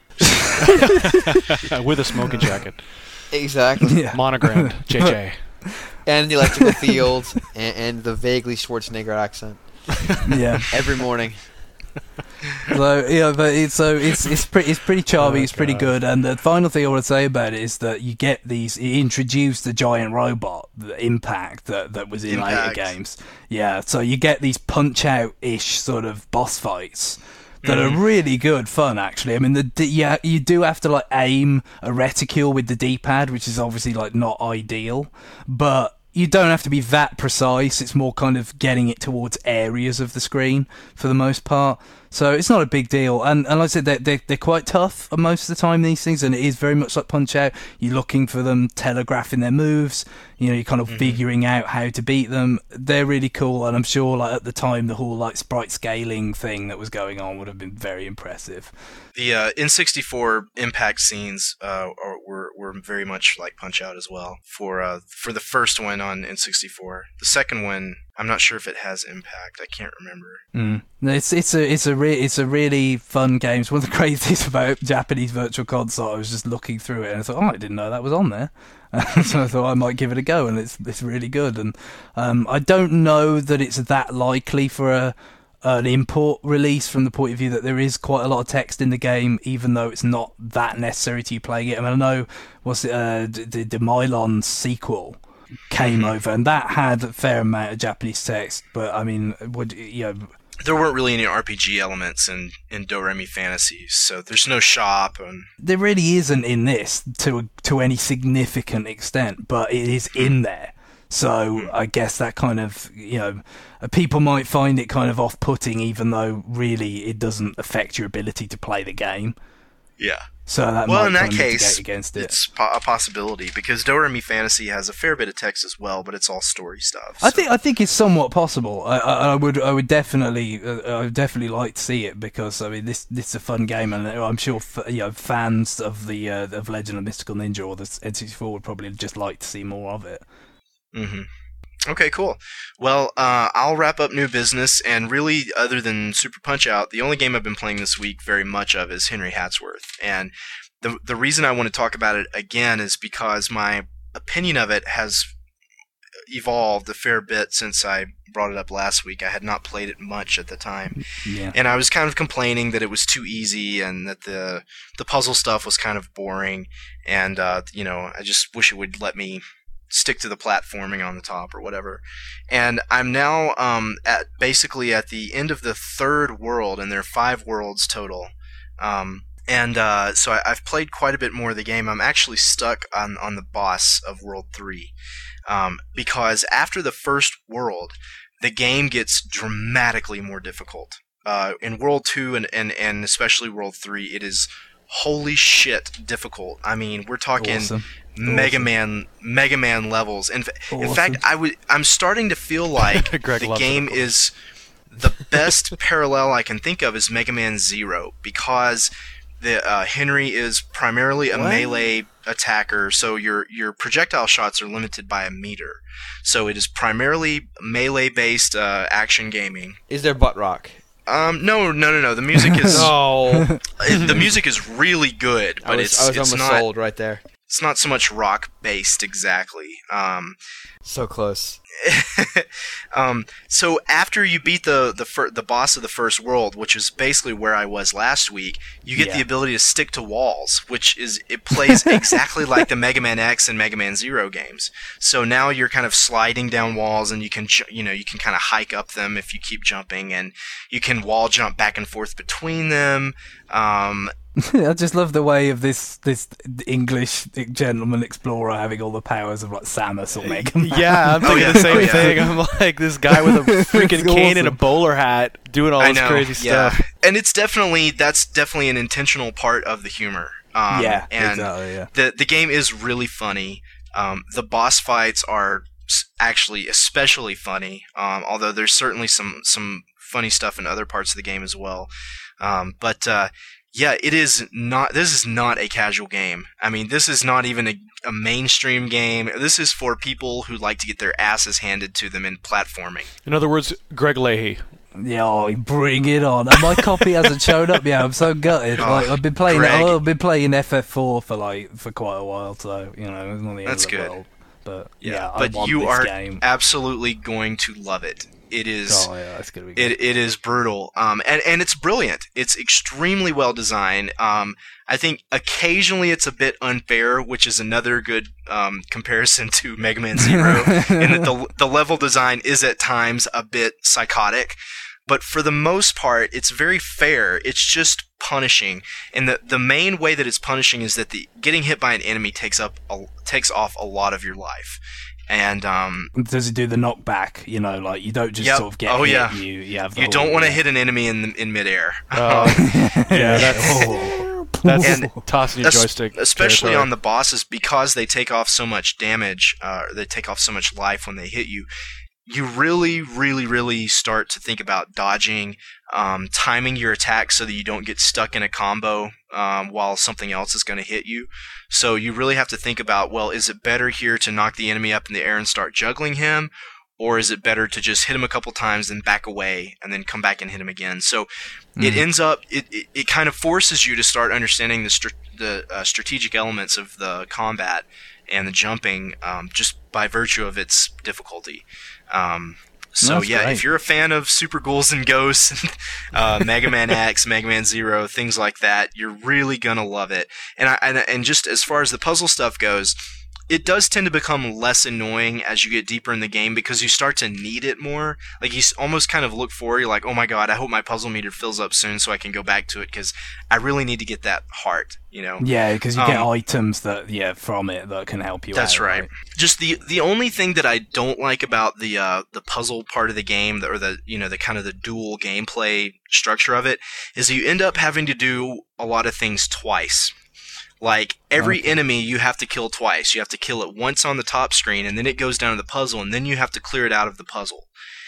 With a smoking jacket. Exactly. Yeah. Monogrammed. J J. And the electrical fields and, and the vaguely Schwarzenegger accent. Yeah. Every morning. So yeah, but it's so it's it's pretty it's pretty charming. Oh, it's pretty God. good. And the final thing I want to say about it is that you get these. It introduced the giant robot, the Impact that that was in Impact. later games. Yeah, so you get these punch out ish sort of boss fights that Mm. are really good fun. Actually, I mean the d- yeah you do have to like aim a reticule with the D-pad, which is obviously like not ideal, but. You don't have to be that precise. It's more kind of getting it towards areas of the screen for the most part. So it's not a big deal, and and like I said, they're, they're, they're quite tough most of the time, these things, and it is very much like Punch-Out. You're looking for them, telegraphing their moves, you know, you're kind of mm-hmm. figuring out how to beat them. They're really cool, and I'm sure like at the time the whole like sprite scaling thing that was going on would have been very impressive. The uh, N sixty-four impact scenes uh, are, were were very much like Punch-Out as well for uh, for the first one on N sixty-four. The second one, I'm not sure if it has impact. I can't remember. Mm. It's it's a it's a re- it's a really fun game. It's one of the great things about Japanese Virtual Console. I was just looking through it and I thought, oh, I didn't know that was on there. So I thought I might give it a go, and it's it's really good. And um, I don't know that it's that likely for a an import release from the point of view that there is quite a lot of text in the game, even though it's not that necessary to you playing it. I mean, I know what's it, uh, the the Milon sequel came over, and that had a fair amount of Japanese text. But I mean, would you know? There weren't really any R P G elements in, in Do-Re-Mi Fantasies, so there's no shop. And there really isn't in this to to any significant extent, but it is in there. So I guess that kind of, you know, people might find it kind of off-putting, even though really it doesn't affect your ability to play the game. Yeah. So that well, might in that kind of case, mitigate against it. It's po- a possibility because Do-Re-Mi Fantasy has a fair bit of text as well, but it's all story stuff. I so. think I think it's somewhat possible. I, I, I would I would definitely uh, I would definitely like to see it because I mean this this is a fun game, and I'm sure f- you know fans of the uh, of Legend of Mystical Ninja or the N sixty-four would probably just like to see more of it. Mm-hmm. Okay, cool. Well, uh, I'll wrap up new business, and really, other than Super Punch-Out, the only game I've been playing this week very much of is Henry Hatsworth. And the the reason I want to talk about it again is because my opinion of it has evolved a fair bit since I brought it up last week. I had not played it much at the time. Yeah. And I was kind of complaining that it was too easy and that the the puzzle stuff was kind of boring, and, uh, you know, I just wish it would let me stick to the platforming on the top or whatever. And I'm now um, at basically at the end of the third world, and there are five worlds total. Um, and uh, so I, I've played quite a bit more of the game. I'm actually stuck on, on the boss of World three. Um, because after the first world, the game gets dramatically more difficult. Uh, in World two and, and, and especially World three, it is holy shit difficult. I mean, we're talking... Awesome. Mega awesome. Man, Mega Man levels. In, fa- awesome. in fact, I would. I'm starting to feel like the game is the best parallel I can think of is Mega Man Zero, because the uh, Henry is primarily a What? melee attacker, so your your projectile shots are limited by a meter. So it is primarily melee-based uh, action gaming. Is there butt rock? Um, no, no, no, no. The music is No. the music is really good, but I was, it's I was it's almost not. sold right there. It's not so much rock based exactly. Um, So close. um, so after you beat the the fir- the boss of the first world, which is basically where I was last week, you get Yeah. the ability to stick to walls, which is it plays exactly like the Mega Man X and Mega Man Zero games. So now you're kind of sliding down walls, and you can ju- you know you can kind of hike up them if you keep jumping, and you can wall jump back and forth between them. Um, I just love the way of this this English gentleman explorer having all the powers of like Samus or Mega Man. Yeah, I'm Oh, thinking yeah. the same Oh, yeah. thing. I'm like this guy with a freaking It's cane and a awesome. bowler hat doing all I this know, crazy yeah. stuff. And it's definitely that's definitely an intentional part of the humor. Um, yeah, and exactly. Yeah. the the game is really funny. Um, the boss fights are s- actually especially funny. Um, although there's certainly some some funny stuff in other parts of the game as well. Um, but uh, yeah, it is not. This is not a casual game. I mean, this is not even a, a mainstream game. This is for people who like to get their asses handed to them in platforming. In other words, Greg Leahy. Yeah, oh, bring it on! And my copy hasn't shown up yet. I'm so gutted. Oh, Like I've been playing, Greg. I've been playing F F four for like for quite a while, so you know it's not the end That's of the good. world. But Yeah, yeah, I but want you this are game. absolutely going to love it. It is. Oh yeah, it's gonna be good. It it is brutal, um, and and it's brilliant. It's extremely well designed. Um, I think occasionally it's a bit unfair, which is another good um, comparison to Mega Man Zero, in that the the level design is at times a bit psychotic. but for the most part, it's very fair. It's just punishing, and the the main way that it's punishing is that the getting hit by an enemy takes up a, takes off a lot of your life. And um, does it do the knockback? You know, like you don't just yep. sort of get oh, hit. Yeah. You you have the you whole, don't want to yeah. hit an enemy in in midair. Uh, yeah, that's Oh. that's And tossing your es- joystick. especially territory. on the bosses, because they take off so much damage. Uh, they take off so much life when they hit you. You really, really, really start to think about dodging, um, timing your attack so that you don't get stuck in a combo um, while something else is going to hit you. So you really have to think about, well, is it better here to knock the enemy up in the air and start juggling him, or is it better to just hit him a couple times and back away and then come back and hit him again? So mm. it ends up, it, it, it kind of forces you to start understanding the, str- the uh, strategic elements of the combat and the jumping um, just by virtue of its difficulty. Um, so That's yeah, great. if you're a fan of Super Ghouls and Ghosts, uh, Mega Man X, Mega Man Zero, things like that, you're really gonna love it. And I, and, and just as far as the puzzle stuff goes, it does tend to become less annoying as you get deeper in the game because you start to need it more. Like you almost kind of look forward, you're like, oh my god, I hope my puzzle meter fills up soon so I can go back to it because I really need to get that heart, you know? Yeah, because you get Um, items that yeah from it that can help you out. That's right. Just the the only thing that I don't like about the uh, the puzzle part of the game, or the you know the kind of the dual gameplay structure of it, is that you end up having to do a lot of things twice. Like, every Okay. enemy you have to kill twice. You have to kill it once on the top screen, and then it goes down to the puzzle, and then you have to clear it out of the puzzle.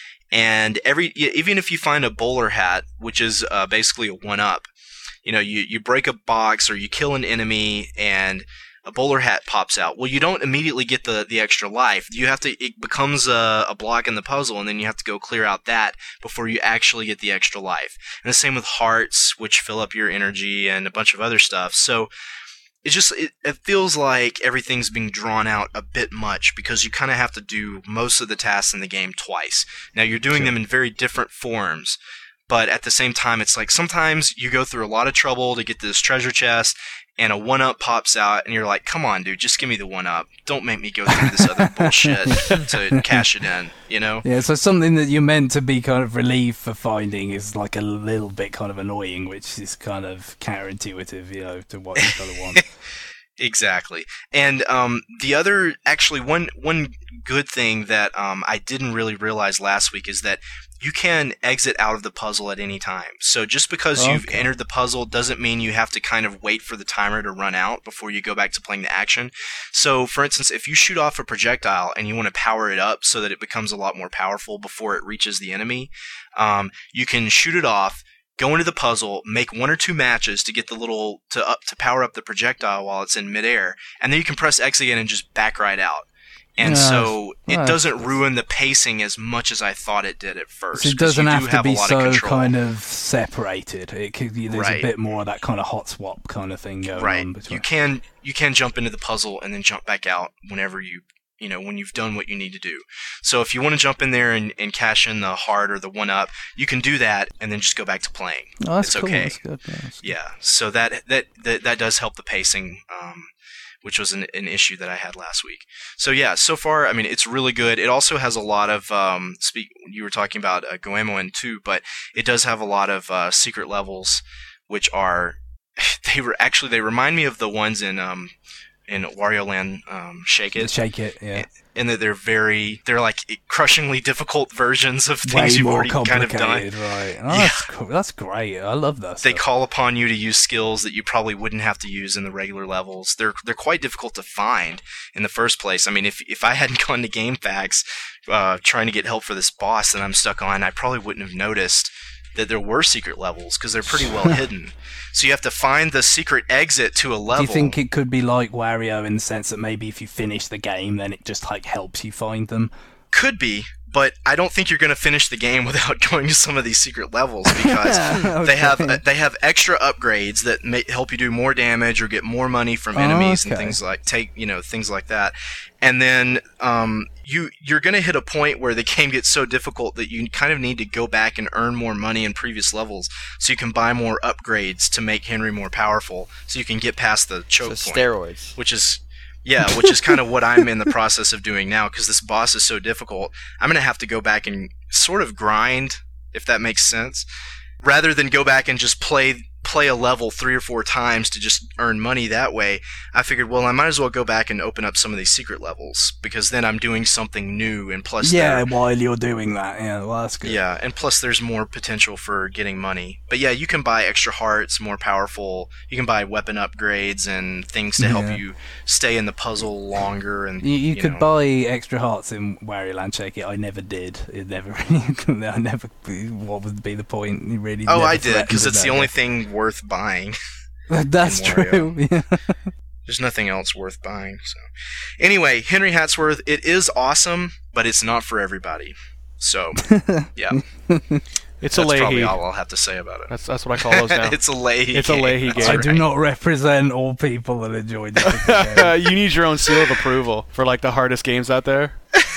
And every even if you find a bowler hat, which is uh, basically a one-up, you know, you, you break a box or you kill an enemy, and a bowler hat pops out. Well, you don't immediately get the, the extra life. You have to. It becomes a, a block in the puzzle, and then you have to go clear out that before you actually get the extra life. And the same with hearts, which fill up your energy, and a bunch of other stuff. So it just it, it feels like everything's being drawn out a bit much because you kind of have to do most of the tasks in the game twice. Now you're doing Sure. them in very different forms, but at the same time, it's like sometimes you go through a lot of trouble to get this treasure chest, and a one-up pops out, and you're like, come on, dude, just give me the one-up. Don't make me go through this other bullshit to cash it in, you know? Yeah, so something that you're meant to be kind of relieved for finding is like a little bit kind of annoying, which is kind of counterintuitive, you know, to what you kind of want. Exactly. And um, the other, actually, one one good thing that um, I didn't really realize last week is that you can exit out of the puzzle at any time. So just because you've Okay. entered the puzzle doesn't mean you have to kind of wait for the timer to run out before you go back to playing the action. So, for instance, if you shoot off a projectile and you want to power it up so that it becomes a lot more powerful before it reaches the enemy, um, you can shoot it off, go into the puzzle, make one or two matches to get the little to up to power up the projectile while it's in midair, and then you can press X again and just back right out. And Yeah, so it well, doesn't that's- ruin the pacing as much as I thought it did at first. So it 'cause doesn't you do have to have a be lot of so control. kind of separated. It could, there's Right. a bit more of that kind of hot swap kind of thing going Right. on between. You can you can jump into the puzzle and then jump back out whenever you you know when you've done what you need to do. So if you want to jump in there and, and cash in the heart or the one up, you can do that and then just go back to playing. Oh, that's it's cool. okay. That's good. Yeah, that's good. Yeah. So that that that, that does help the pacing. Um, which was an, an issue that I had last week. So yeah, so far, I mean, it's really good. It also has a lot of, um, speak. you were talking about uh, Goemon too, but it does have a lot of uh, secret levels, which are, they were actually, they remind me of the ones in, um, in Wario Land, um, Shake It. Shake it, yeah. And that they're very, they're like crushingly difficult versions of Way things you've more already kind of complicated, done. right? Oh, Yeah. that's, cool. That's great. I love that. They stuff. call upon you to use skills that you probably wouldn't have to use in the regular levels. They're they're quite difficult to find in the first place. I mean, if if I hadn't gone to GameFAQs uh, trying to get help for this boss that I'm stuck on, I probably wouldn't have noticed that there were secret levels because they're pretty well hidden. So you have to find the secret exit to a level. Do you think it could be like Wario in the sense that maybe if you finish the game, then it just like helps you find them? Could be, but I don't think you're going to finish the game without going to some of these secret levels because Okay. they have they have extra upgrades that may help you do more damage or get more money from enemies and Okay. things like take you know things like that. And then um, you you're going to hit a point where the game gets so difficult that you kind of need to go back and earn more money in previous levels so you can buy more upgrades to make Henry more powerful so you can get past the choke So point. steroids. Which is, yeah, which is kind of what I'm in the process of doing now because this boss is so difficult. I'm going to have to go back and sort of grind if that makes sense. Rather than go back and just play play a level three or four times to just earn money that way, I figured, well, I might as well go back and open up some of these secret levels, because then I'm doing something new, and plus yeah, while you're doing that, yeah, well, that's good. Yeah, and plus there's more potential for getting money. But yeah, you can buy extra hearts, more powerful, you can buy weapon upgrades and things to help Yeah. you stay in the puzzle longer. And You, you, you could know. buy extra hearts in Wario Land Shake It. I never did. It never. I never. What would be the point? You really. Oh, never I did, because threatened it's that. the only thing worth buying. That's in Wario. true. Yeah. There's nothing else worth buying. So, anyway, Henry Hatsworth, it is awesome, but it's not for everybody. So, yeah, It's a that's probably Leahy. all I'll have to say about it. That's that's what I call those now. It's a Leahy. It's a game. Leahy That's game. I do right. not represent all people that enjoy difficult games. You need your own seal of approval for like the hardest games out there.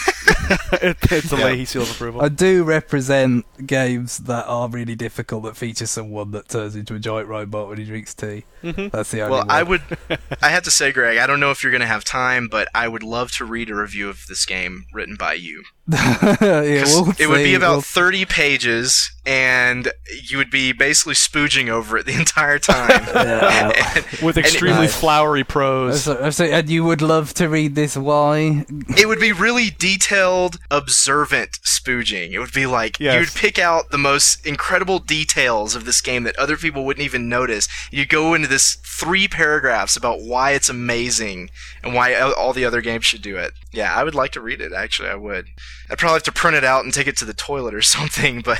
it, it's a Yeah. Leahy seal of approval. I do represent games that are really difficult that feature someone that turns into a giant robot when he drinks tea. Mhm. That's the only Well, one. I would. I have to say, Greg, I don't know if you're going to have time, but I would love to read a review of this game written by you. yeah, 'Cause we'll it would be see. about We'll- thirty pages, and you would be basically spooging over it the entire time. Yeah. And With and it- extremely Nice. flowery prose. So, so, and you would love to read this? Why? it would be really detailed, observant spooging. It would be like Yes. you'd pick out the most incredible details of this game that other people wouldn't even notice. You'd go into this three paragraphs about why it's amazing and why all the other games should do it. Yeah, I would like to read it. Actually, I would. I'd probably have to print it out and take it to the toilet or something. But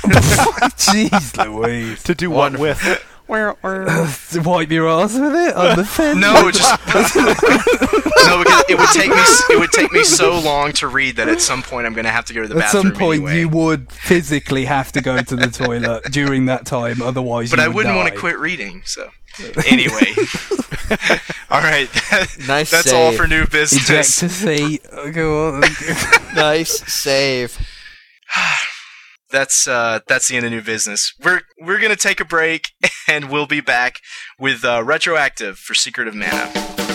Jeez Louise. To do what with? Where, where? To wipe your ass with it on the fence? no, just no, because it would take me. It would take me so long to read that at some point I'm going to have to go to the At bathroom some point, anyway. you would physically have to go to the toilet during that time, otherwise. But you I would wouldn't want die. to quit reading, so anyway. All right, Nice that's all save. for new Eject business. to see. Go on. Nice save. That's uh, that's the end of new business. We're we're gonna take a break, and we'll be back with uh, Retroactive for Secret of Mana.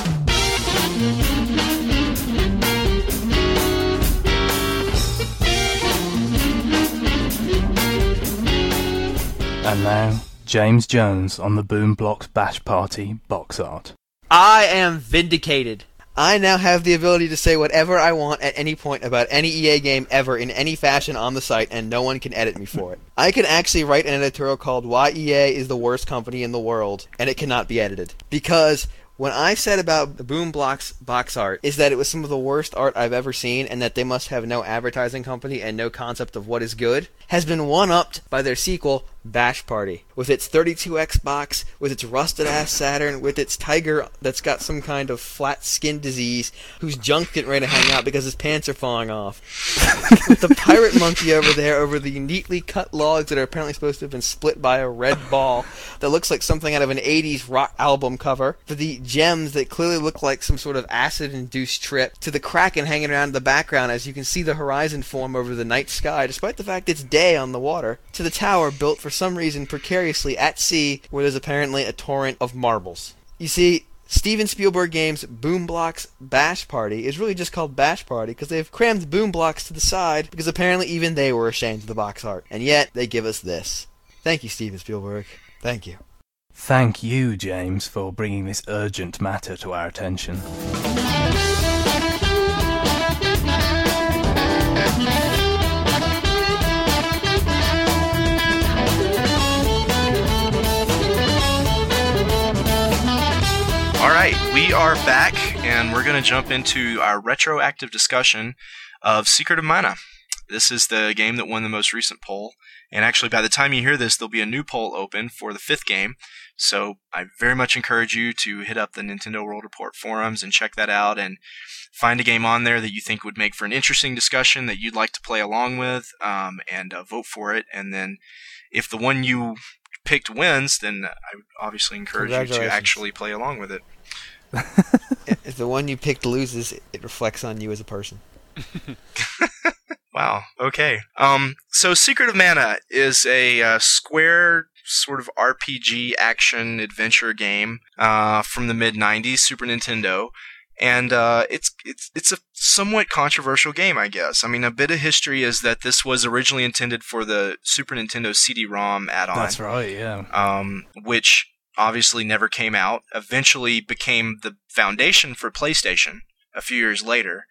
And now, James Jones on the Boom Blocks Bash Party box art. I am vindicated. I now have the ability to say whatever I want at any point about any E A game ever in any fashion on the site, and no one can edit me for it. I can actually write an editorial called Why E A is the Worst Company in the World, and it cannot be edited. Because when I said about Boom Blocks box art is that it was some of the worst art I've ever seen, and that they must have no advertising company and no concept of what is good, has been one-upped by their sequel, Bash Party. With its thirty-two X box, with its rusted-ass Saturn, with its tiger that's got some kind of flat skin disease, whose junk's getting ready to hang out because his pants are falling off. With the pirate monkey over there over the neatly cut logs that are apparently supposed to have been split by a red ball that looks like something out of an eighties rock album cover. For the gems that clearly look like some sort of acid-induced trip. To the Kraken hanging around in the background as you can see the horizon form over the night sky, despite the fact it's day on the water. To the tower built for some reason precariously at sea where there's apparently a torrent of marbles. You see, Steven Spielberg game's Boom Blocks Bash Party is really just called Bash Party because they've crammed Boom Blocks to the side because apparently even they were ashamed of the box art. And yet, they give us this. Thank you, Steven Spielberg. Thank you. Thank you, James, for bringing this urgent matter to our attention. All right, we are back, and we're going to jump into our retroactive discussion of Secret of Mana. This is the game that won the most recent poll, and actually by the time you hear this, there'll be a new poll open for the fifth game, so I very much encourage you to hit up the Nintendo World Report forums and check that out, and find a game on there that you think would make for an interesting discussion that you'd like to play along with, um, and uh, vote for it, and then if the one you picked wins, then I would obviously encourage you to Congratulations. actually play along with it. If the one you picked loses, it reflects on you as a person. Wow. Okay. Um. So, Secret of Mana is a uh, Square sort of R P G action adventure game uh, from the mid nineties, Super Nintendo, And uh, it's it's it's a somewhat controversial game, I guess. I mean, a bit of history is that this was originally intended for the Super Nintendo C D ROM add-on. That's right, yeah. Um, which obviously never came out. Eventually became the foundation for PlayStation a few years later.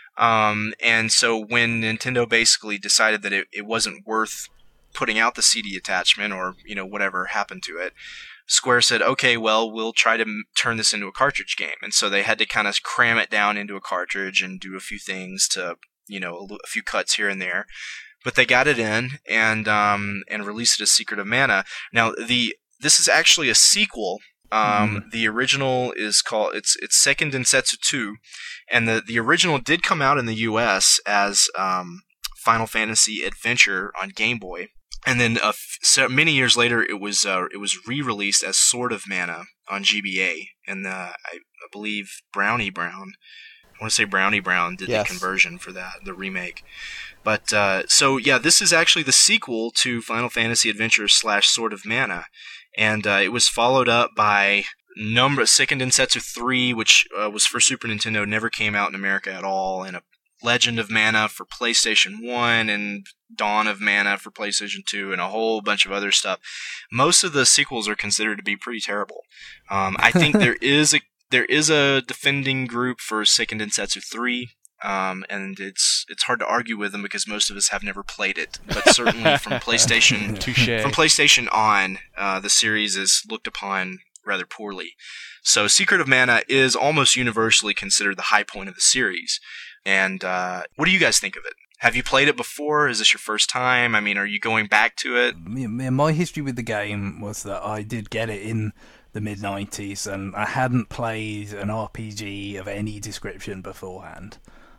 Um, and so when Nintendo basically decided that it, it wasn't worth putting out the C D attachment, or you know whatever happened to it, Square said, okay, well, we'll try to m- turn this into a cartridge game. And so they had to kind of cram it down into a cartridge and do a few things to, you know, a, l- a few cuts here and there. But they got it in and um, and released it as Secret of Mana. Now, the this is actually a sequel. Um, mm. The original is called, it's it's Seiken Densetsu two. And the, the original did come out in the U S as um, Final Fantasy Adventure on Game Boy. And then uh, so many years later, it was uh, it was re-released as Sword of Mana on G B A, and uh, I, I believe Brownie Brown, I want to say Brownie Brown did yes. the conversion for that, the remake. But uh, so yeah, this is actually the sequel to Final Fantasy Adventure slash Sword of Mana, and uh, it was followed up by number Seiken Densetsu three, which uh, was for Super Nintendo, never came out in America at all, and a Legend of Mana for PlayStation one, and Dawn of Mana for PlayStation two, and a whole bunch of other stuff. Most of the sequels are considered to be pretty terrible. Um, I think there is a there is a defending group for Seiken Densetsu three, um, and it's it's hard to argue with them because most of us have never played it. But certainly from PlayStation from PlayStation on, uh, the series is looked upon rather poorly. So Secret of Mana is almost universally considered the high point of the series. And uh, what do you guys think of it? Have you played it before? Is this your first time? I mean, are you going back to it? My history with the game was that I did get it in the mid nineties, and I hadn't played an R P G of any description beforehand.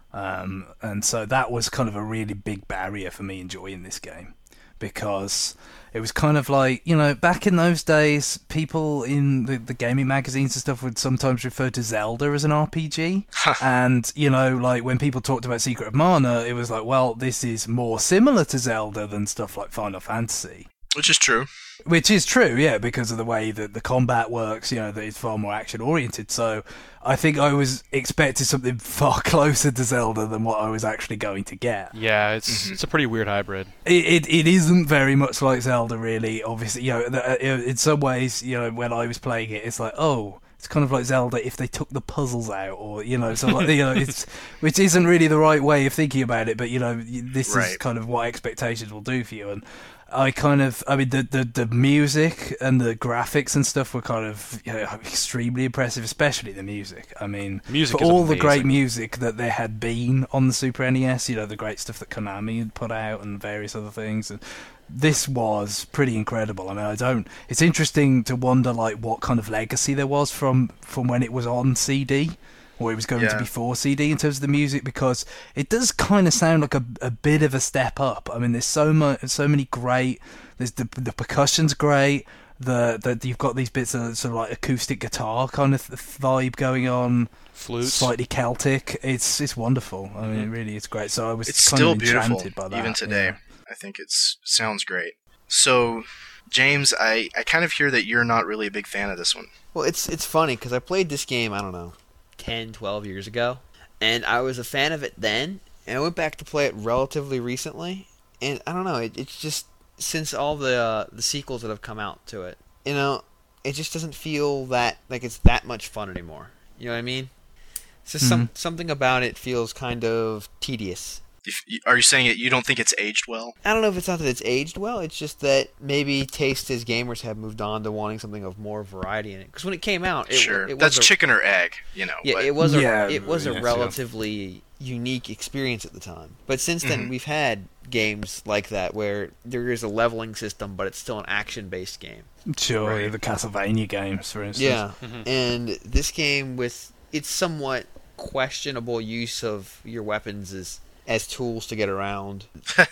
Um, and so that was kind of a really big barrier for me enjoying this game. Because it was kind of like, you know, back in those days, people in the, the gaming magazines and stuff would sometimes refer to Zelda as an R P G. And, you know, like when people talked about Secret of Mana, it was like, well, this is more similar to Zelda than stuff like Final Fantasy. Which is true. Which is true, yeah, because of the way that the combat works, you know, that it's far more action-oriented. So I think I was expecting something far closer to Zelda than what I was actually going to get. Yeah, it's mm-hmm. it's a pretty weird hybrid. It, it it isn't very much like Zelda, really. Obviously, you know, in some ways, you know, when I was playing it, it's like, oh, it's kind of like Zelda if they took the puzzles out, or you know, so like, you know, it's which isn't really the right way of thinking about it. But you know, this right. is kind of what expectations will do for you, and. I kind of, I mean, the, the, the music and the graphics and stuff were kind of, you know, extremely impressive, especially the music. I mean, music for all amazing. the great music that there had been on the Super N E S, you know, the great stuff that Konami had put out and various other things, and this was pretty incredible. I mean, I don't, it's interesting to wonder, like, what kind of legacy there was from, from when it was on C D. Or it was going yeah. to be for C D in terms of the music, because it does kind of sound like a, a bit of a step up. I mean, there's so much, so many great. There's the the percussion's great. The the you've got these bits of sort of like acoustic guitar kind of vibe going on. Flutes, slightly Celtic. It's it's wonderful. I mean, it really is great. So I was it's kind still of enchanted beautiful by that even today. Yeah. I think it's sounds great. So, James, I I kind of hear that you're not really a big fan of this one. Well, it's it's funny because I played this game. I don't know. ten, twelve years ago, and I was a fan of it then, and I went back to play it relatively recently, and I don't know, it, it's just, since all the uh, the sequels that have come out to it, you know, it just doesn't feel that, like it's that much fun anymore, you know what I mean? It's just mm-hmm. some, something about it feels kind of tedious. If, are you saying it? You don't think it's aged well? I don't know if it's not that it's aged well. It's just that maybe taste as gamers have moved on to wanting something of more variety in it. Because when it came out, it, sure, it was that's a, chicken or egg, you know. Yeah, but. it was a yeah, it was a yes, relatively yeah. unique experience at the time. But since then, mm-hmm. we've had games like that where there is a leveling system, but it's still an action-based game. Sure, right. the Castlevania games, for instance. Yeah, mm-hmm. and this game with its somewhat questionable use of your weapons is. As tools to get around.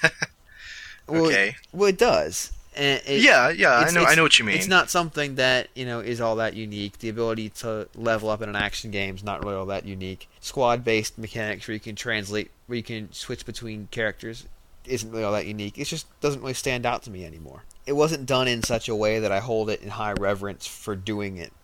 well, okay. It, well, it does. And it, yeah, yeah, I know. I know what you mean. It's not something that you know is all that unique. The ability to level up in an action game is not really all that unique. Squad-based mechanics where you can translate, where you can switch between characters, isn't really all that unique. It just doesn't really stand out to me anymore. It wasn't done in such a way that I hold it in high reverence for doing it.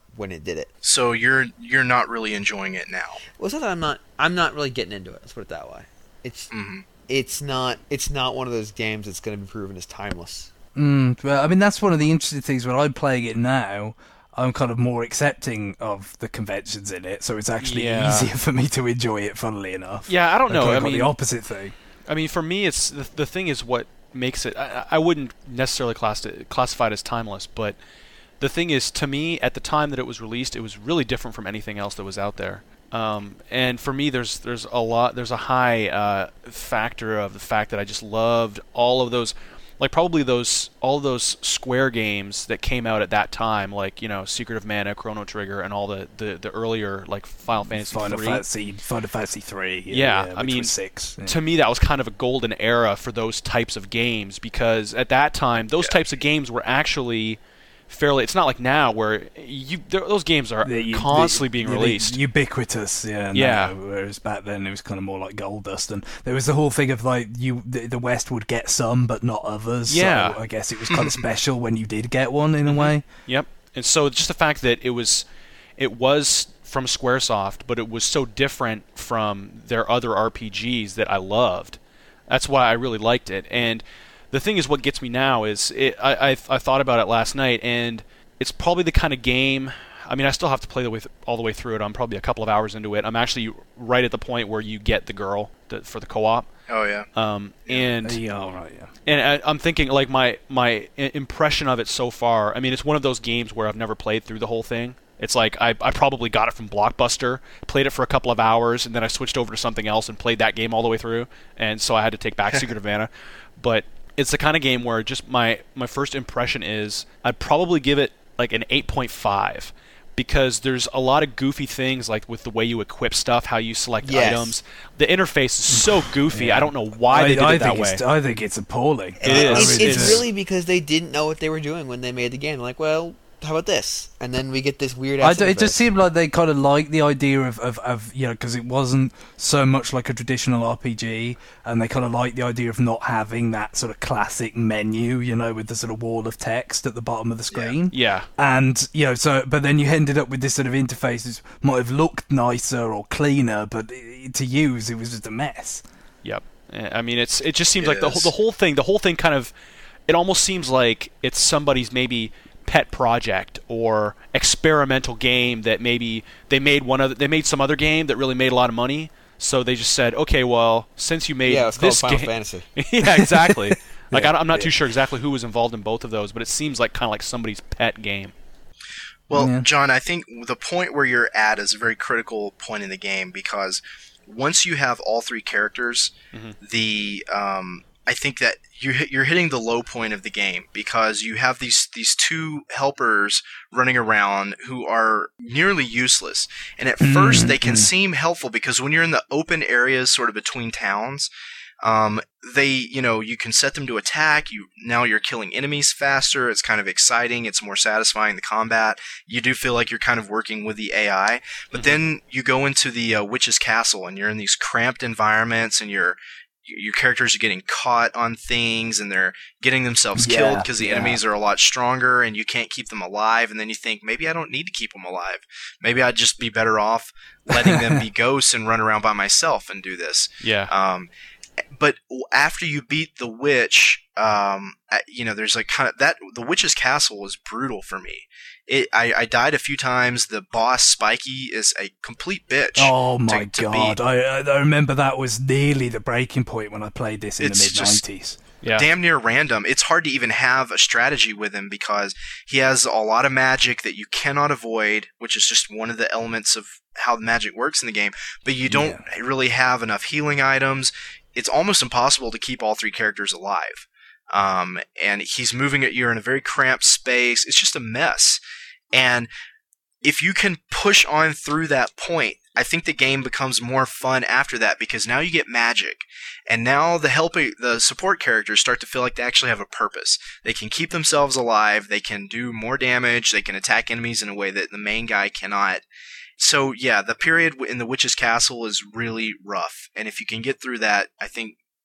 when it did it. So you're you're not really enjoying it now. Well, it's not that I'm not. I'm not really getting into it. Let's put it that way. It's Mm-hmm. it's not. It's not one of those games that's going to be proven as timeless. Mm, well, I mean, that's one of the interesting things when I'm playing it now. I'm kind of more accepting of the conventions in it, so it's actually Yeah. easier for me to enjoy it. Funnily enough, Yeah, I don't I've know. kind I of got mean, the opposite thing. I mean, for me, it's the, the thing is what makes it. I, I wouldn't necessarily class it, classify it as timeless, but the thing is, to me, at the time that it was released, it was really different from anything else that was out there. Um, and for me, there's there's a lot, there's a high uh, factor of the fact that I just loved all of those, like probably those all those Square games that came out at that time, like, you know, Secret of Mana, Chrono Trigger, and all the, the, the earlier like Final Fantasy Final three. Fantasy, Final Fantasy three. Yeah, Yeah, I which mean, was six. Yeah. To me, that was kind of a golden era for those types of games, because at that time, those Yeah. types of games were actually fairly. It's not like now where you th- those games are The- you- constantly the- being the released. ubiquitous, yeah. Yeah. No, whereas back then it was kind of more like gold dust, and there was the whole thing of like you, the, the West would get some, but not others. Yeah. So I guess it was kind of special when you did get one in a way. Yep. And so just the fact that it was, it was from SquareSoft, but it was so different from their other R P Gs that I loved. That's why I really liked it. And the thing is, what gets me now is it, I, I I thought about it last night, and it's probably the kind of game. I mean, I still have to play the way th- all the way through it. I'm probably a couple of hours into it. I'm actually right at the point where you get the girl to, for the co-op. Oh yeah. Um, and Yeah, all right, yeah. and I, I'm thinking like my my i- impression of it so far. I mean, it's one of those games where I've never played through the whole thing. It's like I, I probably got it from Blockbuster, played it for a couple of hours, and then I switched over to something else and played that game all the way through. And so I had to take back Secret of Mana. But it's the kind of game where just my, my first impression is I'd probably give it like an eight point five, because there's a lot of goofy things, like with the way you equip stuff, how you select Yes. items. The interface is so goofy. Yeah. I don't know why I, they did I it that think way. it's, I think it's appalling. It I- is. I It's, really it's do. really because they didn't know what they were doing when they made the game. Like, well, how about this? And then we get this weird. I ass d- it just interface. seemed like they kind of liked the idea of, of, of you know, because it wasn't so much like a traditional R P G, and they kind of liked the idea of not having that sort of classic menu, you know, with the sort of wall of text at the bottom of the screen. Yeah. And, you know, so, but then you ended up with this sort of interface that might have looked nicer or cleaner, but i to use, it was just a mess. Yep. Uh, I mean, it's it just seems It like the is. whole, the whole thing. The whole thing kind of. It almost seems like it's somebody's maybe pet project or experimental game that maybe they made one other. They made some other game that really made a lot of money. So they just said, okay, well, since you made Yeah, it's called this Final game, Fantasy. yeah, exactly. Like Yeah, I, I'm not yeah. too sure exactly who was involved in both of those, but it seems like kind of like somebody's pet game. Well, Yeah. John, I think the point where you're at is a very critical point in the game, because once you have all three characters, Mhm. the um, I think that you hit, you're hitting the low point of the game, because you have these these two helpers running around who are nearly useless. And at first they can Mhm. seem helpful, because when you're in the open areas sort of between towns, um, they, you know, you can set them to attack. You now you're killing enemies faster. It's kind of exciting. It's more satisfying, the combat. You do feel like you're kind of working with the A I. But then you go into the uh, witch's castle, and you're in these cramped environments, and you're your characters are getting caught on things, and they're getting themselves Yeah, killed because the yeah. enemies are a lot stronger, and you can't keep them alive. And then you think, maybe I don't need to keep them alive. Maybe I'd just be better off letting them be ghosts and run around by myself and do this. Yeah. Um, but after you beat the witch, um, uh, you know, there's like kind of that. The witch's castle was brutal for me. It, I, I died a few times. The boss Spiky is a complete bitch. Oh my to god! beat. I, I I remember that was nearly the breaking point when I played this in It's the mid just- nineties. Yeah. Damn near random. It's hard to even have a strategy with him, because he has a lot of magic that you cannot avoid, which is just one of the elements of how the magic works in the game. But you don't really have enough healing items. It's almost impossible to keep all three characters alive. Um, and he's moving at you in a very cramped space. It's just a mess. And if you can push on through that point, I think the game becomes more fun after that, because now you get magic. And now the helping, the support characters start to feel like they actually have a purpose. They can keep themselves alive. They can do more damage. They can attack enemies in a way that the main guy cannot. So yeah, the period in the Witch's Castle is really rough. And if you can get through that, I think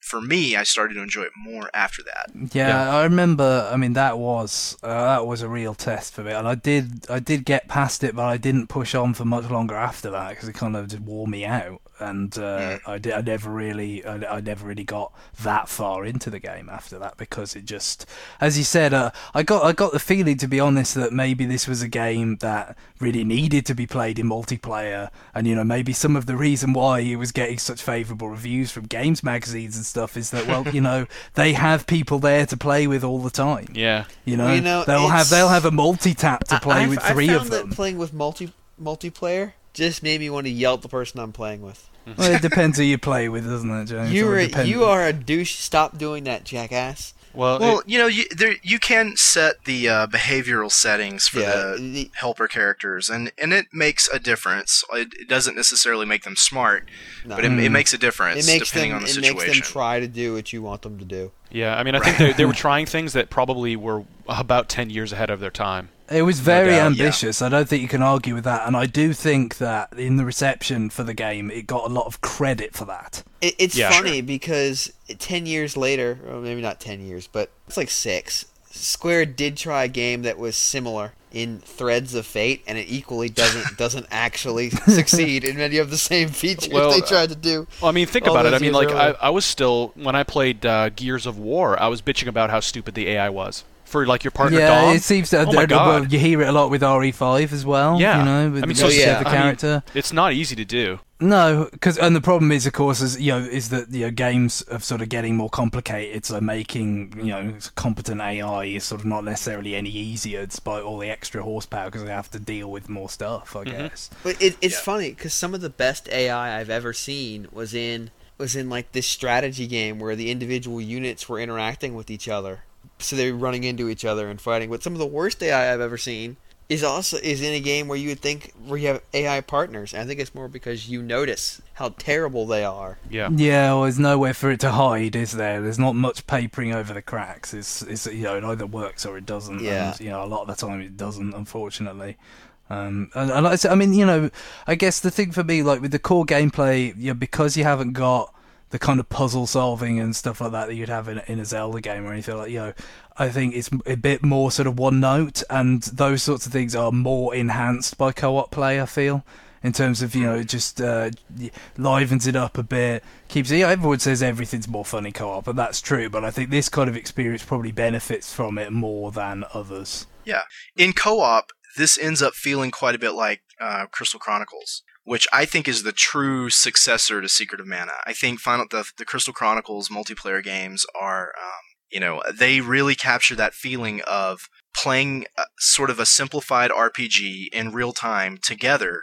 for me, I started to enjoy it more after that. Yeah, Yeah. I remember. I mean, that was uh, that was a real test for me, and I did I did get past it, but I didn't push on for much longer after that because it kind of just wore me out, and uh, I did. I never really I, I never really got that far into the game after that because it just, as you said, uh, I got I got the feeling, to be honest, that maybe this was a game that really needed to be played in multiplayer, and you know maybe some of the reason why it was getting such favourable reviews from games magazines and stuff is that, well, you know, they have people there to play with all the time. Yeah. You know, Well, you know, they'll have it's- they'll have a multi-tap to play I, with I three found of that them. playing with multi multiplayer just made me want to yell at the person I'm playing with. Well, it depends who you play with, doesn't it, James? You Or are it depends- you are a douche. Stop doing that, jackass. Well, Well, it- you know, you there you can set the uh, behavioral settings for Yeah, the the- helper characters, and, and it makes a difference. It, it doesn't necessarily make them smart, No. but it, it makes a difference It makes depending them. on the It situation. makes them try to do what you want them to do. yeah. I mean, I think they, they were trying things that probably were about ten years ahead of their time. It was very doubt, ambitious. I don't think you can argue with that, and I do think that in the reception for the game, it got a lot of credit for that. It, it's Yeah. funny because ten years later, or maybe not ten years, but it's like six. Square did try a game that was similar in Threads of Fate, and it equally doesn't doesn't actually succeed in many of the same features Well, they tried to do. Well, I mean, think all about it. those I mean, years like, I, earlier. I was still, when I played uh, Gears of War, I was bitching about how stupid the A I was. For, like, your partner, yeah, Dom. it seems that Oh my well, God. you hear it a lot with R E five as well. Yeah. you know, with I mean, the so, guy who yeah, said the I mean, character. It's not easy to do. No, because and the problem is, of course, is you know, is that you know games are sort of getting more complicated. So making you know competent A I is sort of not necessarily any easier, despite all the extra horsepower, because they have to deal with more stuff. I guess. But it, it's Yeah. funny because some of the best A I I've ever seen was in was in like this strategy game where the individual units were interacting with each other, so they were running into each other and fighting. But some of the worst A I I've ever seen is also is in a game where you would think where you have A I partners. And I think it's more because you notice how terrible they are. Yeah. Yeah, well, there's nowhere for it to hide, is there? There's not much papering over the cracks. It's, it's you know, it either works or it doesn't. Yeah. And, you know, a lot of the time it doesn't, unfortunately. Um, and, and like I said, I mean, you know, I guess the thing for me, like with the core gameplay, you know, because you haven't got the kind of puzzle solving and stuff like that that you'd have in, in a Zelda game or anything like, you know, I think it's a bit more sort of one note, and those sorts of things are more enhanced by co-op play, I feel, in terms of, you know, it just uh, livens it up a bit, keeps it, you know, everyone says everything's more fun in co-op, and that's true, but I think this kind of experience probably benefits from it more than others. Yeah. In co-op, this ends up feeling quite a bit like uh, Crystal Chronicles, which I think is the true successor to Secret of Mana. I think Final the, the Crystal Chronicles multiplayer games are, um, you know, they really capture that feeling of playing a, sort of a simplified R P G in real time together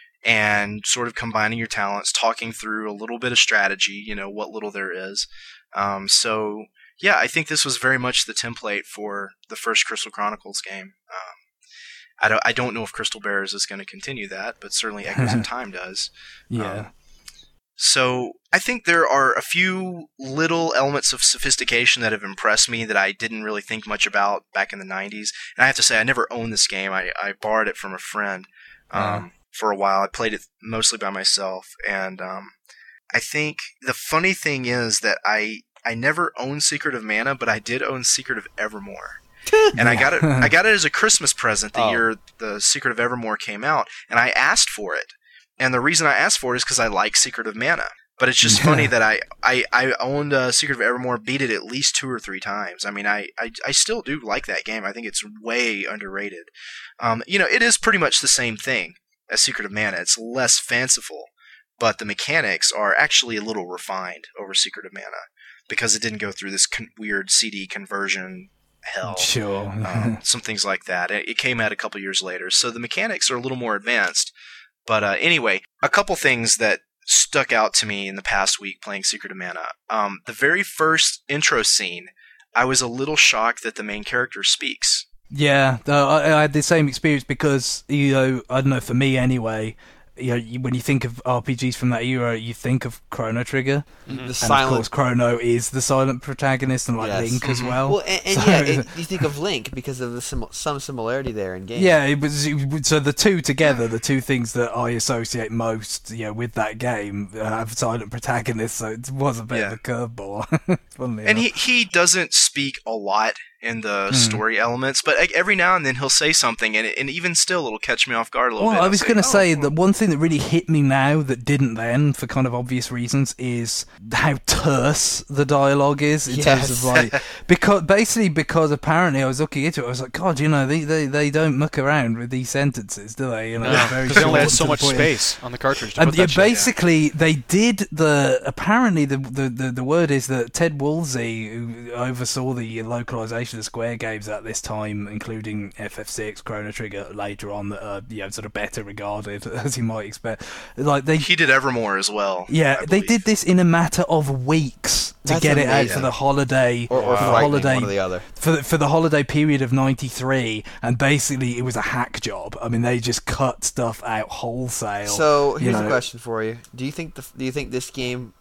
and sort of combining your talents, talking through a little bit of strategy, you know, what little there is. Um, so, yeah, I think this was very much the template for the first Crystal Chronicles game. Um, I don't, I don't know if Crystal Bears is going to continue that, but certainly Echoes of Time does. Yeah. Um, so I think there are a few little elements of sophistication that have impressed me that I didn't really think much about back in the nineties. And I have to say, I never owned this game. I, I borrowed it from a friend um, Uh-huh. for a while. I played it mostly by myself. And um, I think the funny thing is that I, I never owned Secret of Mana, but I did own Secret of Evermore. And I got it. I got it as a Christmas present the Oh. year the Secret of Evermore came out, and I asked for it. And the reason I asked for it is because I like Secret of Mana. But it's just funny that I I, I owned uh, Secret of Evermore, beat it at least two or three times. I mean, I, I, I still do like that game. I think it's way underrated. Um, you know, it is pretty much the same thing as Secret of Mana. It's less fanciful, but the mechanics are actually a little refined over Secret of Mana because it didn't go through this con- weird C D conversion hell. Sure. um, some things like that. It, it came out a couple years later, so the mechanics are a little more advanced. But uh, anyway, a couple things that stuck out to me in the past week playing Secret of Mana. Um, the very first intro scene, I was a little shocked that the main character speaks. Yeah, uh, I, I had the same experience because, you know, I don't know, for me anyway, you know, you, when you think of R P Gs from that era, you think of Chrono Trigger. The And silent. of course, Chrono is the silent protagonist, and like Yes. Link as well. Well, and, and So- yeah, it, you think of Link because of the sim- some similarity there in game. Yeah, it was, it was- so the two together, the two things that I associate most, you know, with that game uh, have silent protagonists. So it was a bit Yeah. of a curveball. before. Funnily And enough. he, he doesn't speak a lot in the Hmm. story elements, but like, every now and then he'll say something, and, and even still it'll catch me off guard a little Well, bit. I I'll was say, going to "Oh, say well." that one thing that really hit me now that didn't then, for kind of obvious reasons, is how terse the dialogue is in terms of Yes. like because basically because apparently I was looking into it, I was like, God, you know, they they, they don't muck around with these sentences, do they? You know, No, very because they only short had so to the much point. space on the cartridge to And put yeah, that shit. basically, they did the. Apparently, the, the, the, the word is that Ted Woolsey, who oversaw the localization of Square games at this time, including F F six, Chrono Trigger later on, that are you know sort of better regarded as you might expect. Like they, He did Evermore as well. yeah, I they believe. did this in a matter of weeks to That's get it out amazing. for the holiday, Or, or for the frightening, holiday one or the other. for the, for the holiday period of ninety-three, and basically it was a hack job. I mean, they just cut stuff out wholesale. So you here's know. a question for you: Do you think the do you think this game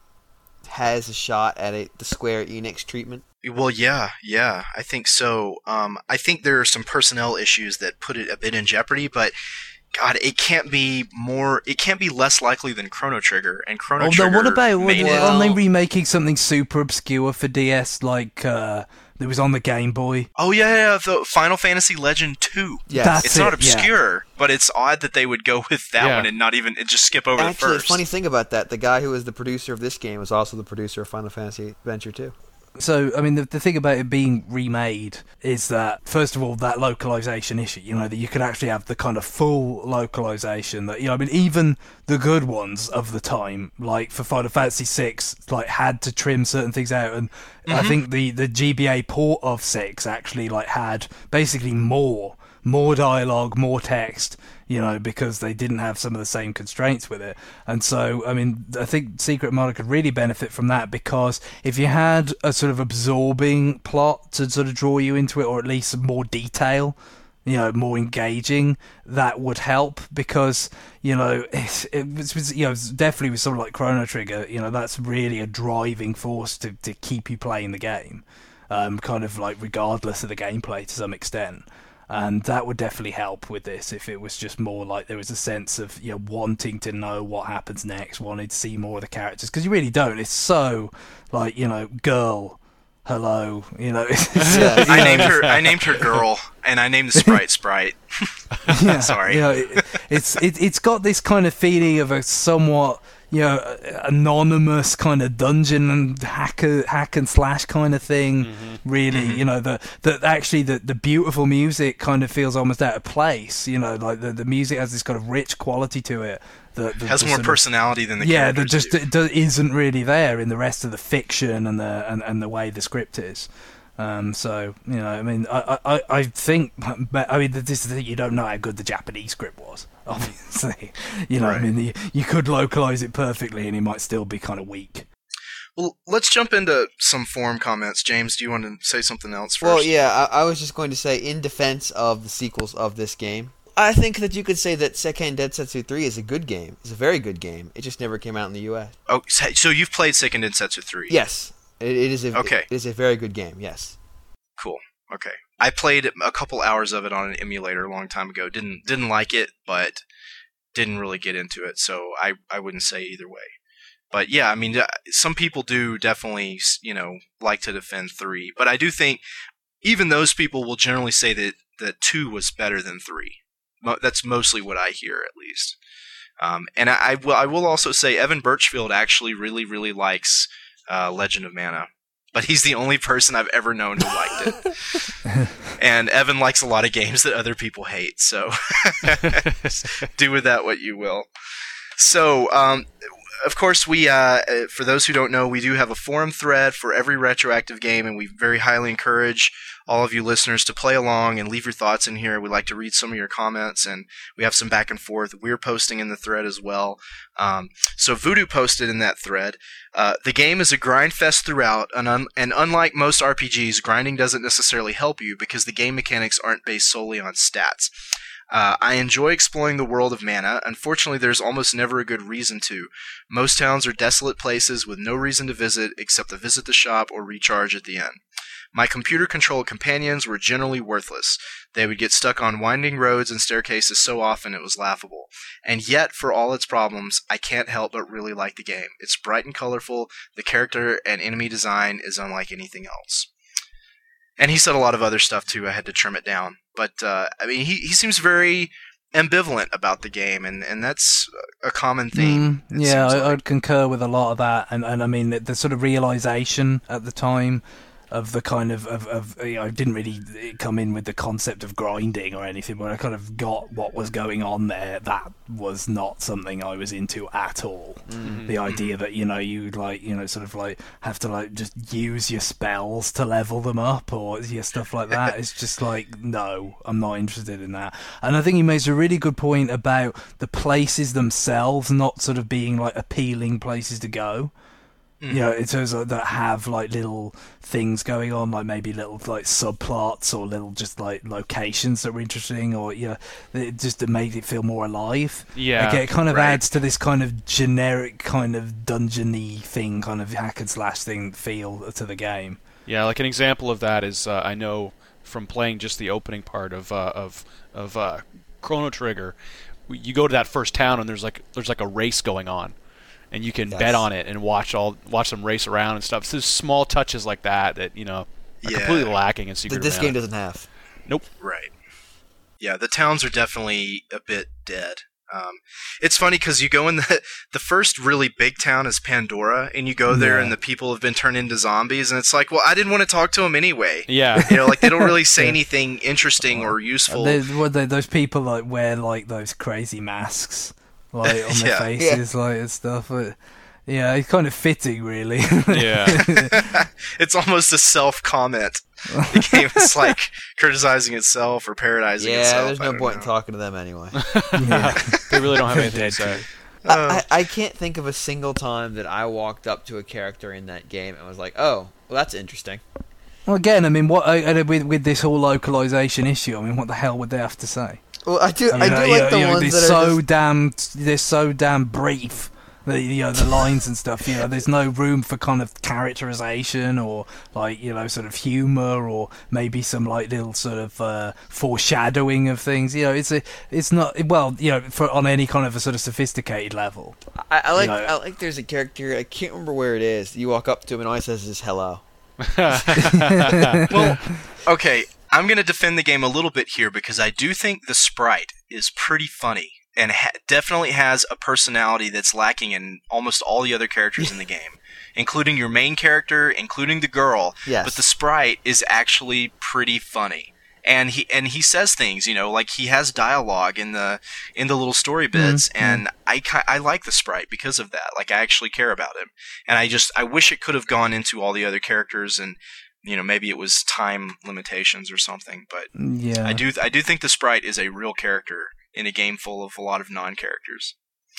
has a shot at a the Square Enix treatment? Well, yeah, yeah, I think so. Um, I think there are some personnel issues that put it a bit in jeopardy, but God, it can't be more. It can't be less likely than Chrono Trigger. And Chrono Although, Trigger what about what, made it- aren't they remaking something super obscure for D S, like uh, that was on the Game Boy? Oh yeah, yeah, the Final Fantasy Legend two. Yes. That's It's not it, yeah. obscure, but it's odd that they would go with that Yeah. one and not even and just skip over Actually, the the first. funny thing about that, the guy who was the producer of this game was also the producer of Final Fantasy Adventure two. So, I mean, the, the thing about it being remade is that, first of all, that localization issue, you know, that you could actually have the kind of full localization that, you know, I mean, even the good ones of the time, like for Final Fantasy six, like, had to trim certain things out, and I think the, the G B A port of six actually, like, had basically more, more dialogue, more text, you know, because they didn't have some of the same constraints with it. And so, I mean, I think Secret Mana could really benefit from that, because if you had a sort of absorbing plot to sort of draw you into it, or at least more detail, you know, more engaging, that would help, because, you know, it, it was, you know, definitely with something like Chrono Trigger, you know, that's really a driving force to, to keep you playing the game, um, kind of like regardless of the gameplay to some extent. And that would definitely help with this if it was just more like there was a sense of, you know, wanting to know what happens next, wanting to see more of the characters, because you really don't. It's so like, you know, girl, hello, you know. It's, Yeah. I named her. I named her Girl, and I named the sprite Sprite. yeah, Sorry. You know, it, it's it, it's got this kind of feeling of a somewhat, you know, anonymous kind of dungeon and hacker, hack and slash kind of thing. Mm-hmm. Really, you know, the that actually the the beautiful music kind of feels almost out of place. You know, like the the music has this kind of rich quality to it that, that Has the more sort of- personality than the yeah, that characters just do. it do, isn't really there in the rest of the fiction and the and, and the way the script is. Um, so you know, I mean, I, I, I think, I mean, this is the thing, you don't know how good the Japanese script was. Obviously, you know, Right. I mean, you, you could localize it perfectly, and it might still be kind of weak. Well, let's jump into some forum comments. James, do you want to say something else first? Well, yeah, I, I was just going to say, in defense of the sequels of this game, I think that you could say that Seiken Densetsu three is a good game. It's a very good game. It just never came out in the U S. Oh, so so you've played Seiken Densetsu three? Yes, it, it is a Okay. it is a very good game. Yes. Cool. Okay. I played a couple hours of it on an emulator a long time ago. Didn't didn't like it, but didn't really get into it. So I, I wouldn't say either way. But yeah, I mean, uh, some people do definitely, you know, like to defend three. But I do think even those people will generally say that, that two was better than three. Mo- That's mostly what I hear, at least. Um, and I, I, will, I will also say Evan Birchfield actually really, really likes uh, Legend of Mana. But he's the only person I've ever known who liked it. And Evan likes a lot of games that other people hate, so do with that what you will. So, um, of course, we, uh, for those who don't know, we do have a forum thread for every retroactive game, and we very highly encourage all of you listeners to play along and leave your thoughts in here. We like to read some of your comments, and we have some back and forth. We're posting in the thread as well. Um, so Voodoo posted in that thread, uh, the game is a grind fest throughout, and, un- and unlike most R P Gs, grinding doesn't necessarily help you because the game mechanics aren't based solely on stats. Uh, I enjoy exploring the world of Mana. Unfortunately, there's almost never a good reason to. Most towns are desolate places with no reason to visit except to visit the shop or recharge at the inn. My computer-controlled companions were generally worthless. They would get stuck on winding roads and staircases so often it was laughable. And yet, for all its problems, I can't help but really like the game. It's bright and colorful, the character and enemy design is unlike anything else. And he said a lot of other stuff too, I had to trim it down. But, uh, I mean, he, he seems very ambivalent about the game, and, and that's a common theme. Mm, yeah, I, like. I'd concur with a lot of that, and, and I mean, the, the sort of realization at the time of the kind of, of, of you know, I didn't really come in with the concept of grinding or anything, but I kind of got what was going on there. That was not something I was into at all. Mm-hmm. The idea that, you know, you like, you know, sort of like have to like just use your spells to level them up or yeah, stuff like that. It's just like, no, I'm not interested in that. And I think he makes a really good point about the places themselves not sort of being like appealing places to go. You know, in terms of that have like little things going on, like maybe little like subplots or little just like locations that were interesting, or you know, it just made it feel more alive. Yeah, like, it kind of right. adds to this kind of generic kind of dungeony thing, kind of hack and slash thing feel to the game. Yeah, like an example of that is uh, I know from playing just the opening part of uh, of of uh, Chrono Trigger, you go to that first town and there's like there's like a race going on. And you can yes. bet on it and watch all watch them race around and stuff. So there's small touches like that that you know are yeah. completely lacking in Secret that this of Mana. game doesn't have. Nope. Right. Yeah, the towns are definitely a bit dead. Um, it's funny because you go in the the first really big town is Pandora, and you go there yeah. and the people have been turned into zombies, and it's like, well, I didn't want to talk to them anyway. Yeah. You know, like they don't really say anything interesting or useful. They, what they, those people like wear like those crazy masks. Like on their yeah. faces, yeah. like and stuff. But, yeah, it's kind of fitting, really. Yeah, it's almost a self-comment. The game is like criticizing itself or parodizing yeah, itself. Yeah, there's no point know. in talking to them anyway. yeah. They really don't have anything to say. I, I, I can't think of a single time that I walked up to a character in that game and was like, "Oh, well, that's interesting." Well, again, I mean, what uh, with with this whole localization issue, I mean, what the hell would they have to say? Well, I do. I, mean, I do uh, like you know, the you know, ones they're that so are just... damn. They're so damn brief. The you know the lines and stuff. You know, there's no room for kind of characterization or like you know sort of humor or maybe some like little sort of uh, foreshadowing of things. You know, it's a it's not well. You know, for on any kind of a sort of sophisticated level. I, I like. You know, I like. There's a character. I can't remember where it is. You walk up to him and all he says is "hello." Well, okay. I'm going to defend the game a little bit here because I do think the sprite is pretty funny and ha- definitely has a personality that's lacking in almost all the other characters in the game, including your main character, including the girl. Yes. But the sprite is actually pretty funny. And he and he says things, you know, like he has dialogue in the in the little story bits, mm-hmm. and I I like the sprite because of that. Like I actually care about him, and I just I wish it could have gone into all the other characters and. You know, maybe it was time limitations or something, but yeah. I do I do think the sprite is a real character in a game full of a lot of non-characters.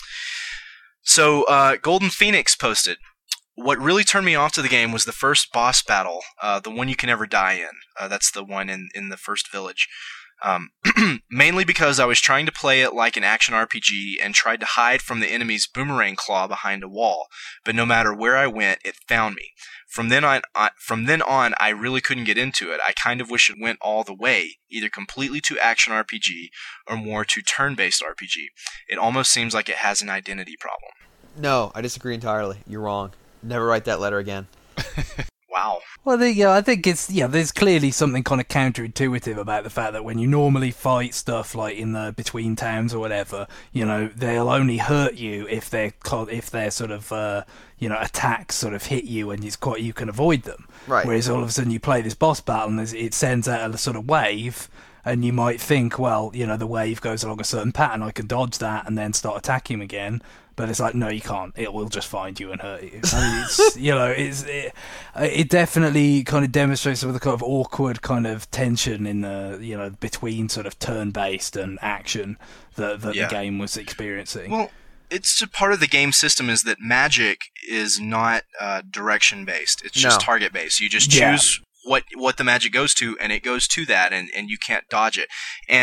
So, uh, Golden Phoenix posted, what really turned me off to the game was the first boss battle, uh, the one you can never die in. Uh, that's the one in, in the first village. Um, mainly because I was trying to play it like an action R P G and tried to hide from the enemy's boomerang claw behind a wall, but no matter where I went, it found me. From then on, I, from then on, I really couldn't get into it. I kind of wish it went all the way, either completely to action R P G or more to turn-based R P G. It almost seems like it has an identity problem. No, I disagree entirely. You're wrong. Never write that letter again. Wow. Well, the, yeah, I think it's yeah. There's clearly something kind of counterintuitive about the fact that when you normally fight stuff like in the between towns or whatever, you know, they'll only hurt you if they're if they're sort of uh, you know attacks sort of hit you and it's quite you can avoid them. Right. Whereas all of a sudden you play this boss battle and it sends out a sort of wave. And you might think, well, you know, the wave goes along a certain pattern, I can dodge that and then start attacking him again. But it's like, no, you can't. It will just find you and hurt you. I mean, it's, you know, it's, it, it definitely kind of demonstrates some of the kind of awkward kind of tension in the, you know, between sort of turn-based and action that, that Yeah. the game was experiencing. Well, it's a part of the game system is that magic is not uh, direction-based. It's just No. target-based. You just Yeah. choose what what the magic goes to, and it goes to that, and, and you can't dodge it. And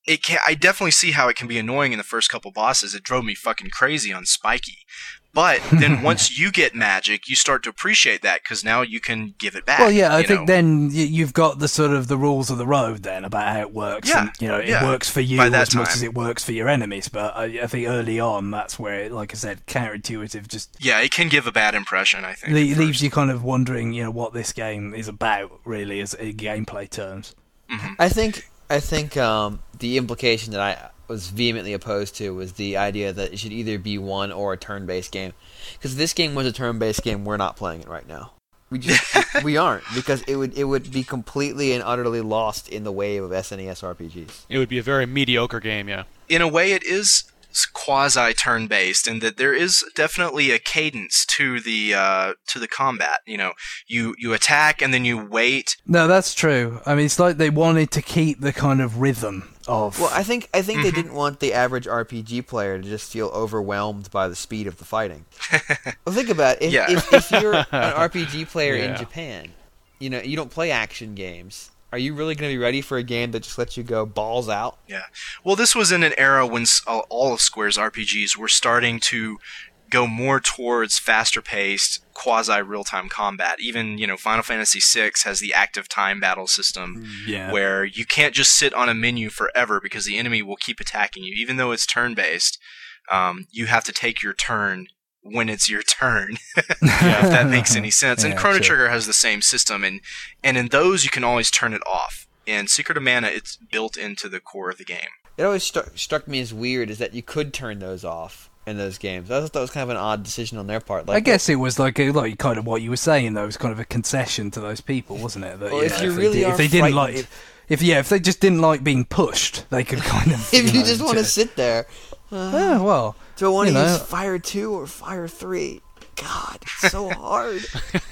it can, I definitely see how it can be annoying in the first couple bosses. It drove me fucking crazy on Spiky. But then once you get magic, you start to appreciate that because now you can give it back. Well, yeah, I you think know? then y- you've got the sort of the rules of the road then about how it works. Yeah, And, you know, it yeah. works for you By that as much time. as it works for your enemies. But I, I think early on, that's where, it, like I said, counterintuitive just Yeah, it can give a bad impression, I think. le- at leaves first. you kind of wondering, you know, what this game is about, really, as in gameplay terms. I think I think um, the implication that I was vehemently opposed to was the idea that it should either be one or a turn-based game. Because if this game was a turn-based game, we're not playing it right now. We just we aren't because it would it would be completely and utterly lost in the wave of S N E S R P Gs. It would be a very mediocre game, yeah. In a way, it is quasi turn-based in that there is definitely a cadence to the uh, to the combat. You know, you you attack and then you wait. No, that's true. I mean, it's like they wanted to keep the kind of rhythm of... Well, I think I think they didn't want the average R P G player to just feel overwhelmed by the speed of the fighting. Well, think about it. If, Yeah. if, if you're an R P G player in Yeah. Japan, you know you don't play action games. Are you really going to be ready for a game that just lets you go balls out? Yeah. Well, this was in an era when s- all all of Square's R P Gs were starting to go more towards faster-paced, quasi-real-time combat. Even, you know, Final Fantasy six has the active time battle system yeah. where you can't just sit on a menu forever because the enemy will keep attacking you. Even though it's turn-based, um, you have to take your turn when it's your turn, if that makes any sense. And Yeah, Chrono sure. Trigger has the same system, and, and in those you can always turn it off. In Secret of Mana, it's built into the core of the game. It always struck, struck me as weird is that you could turn those off in those games. I thought that was kind of an odd decision on their part. Like, I guess it was like a, like kind of what you were saying though. It was kind of a concession to those people, wasn't it? That, Well, if know, you they really did- are if they didn't like, frightened- if, if yeah, if they just didn't like being pushed, they could kind of. if you know, just want to ju- sit there, Yeah, well, do I want you to know. use Fire two or Fire three? God, it's so hard.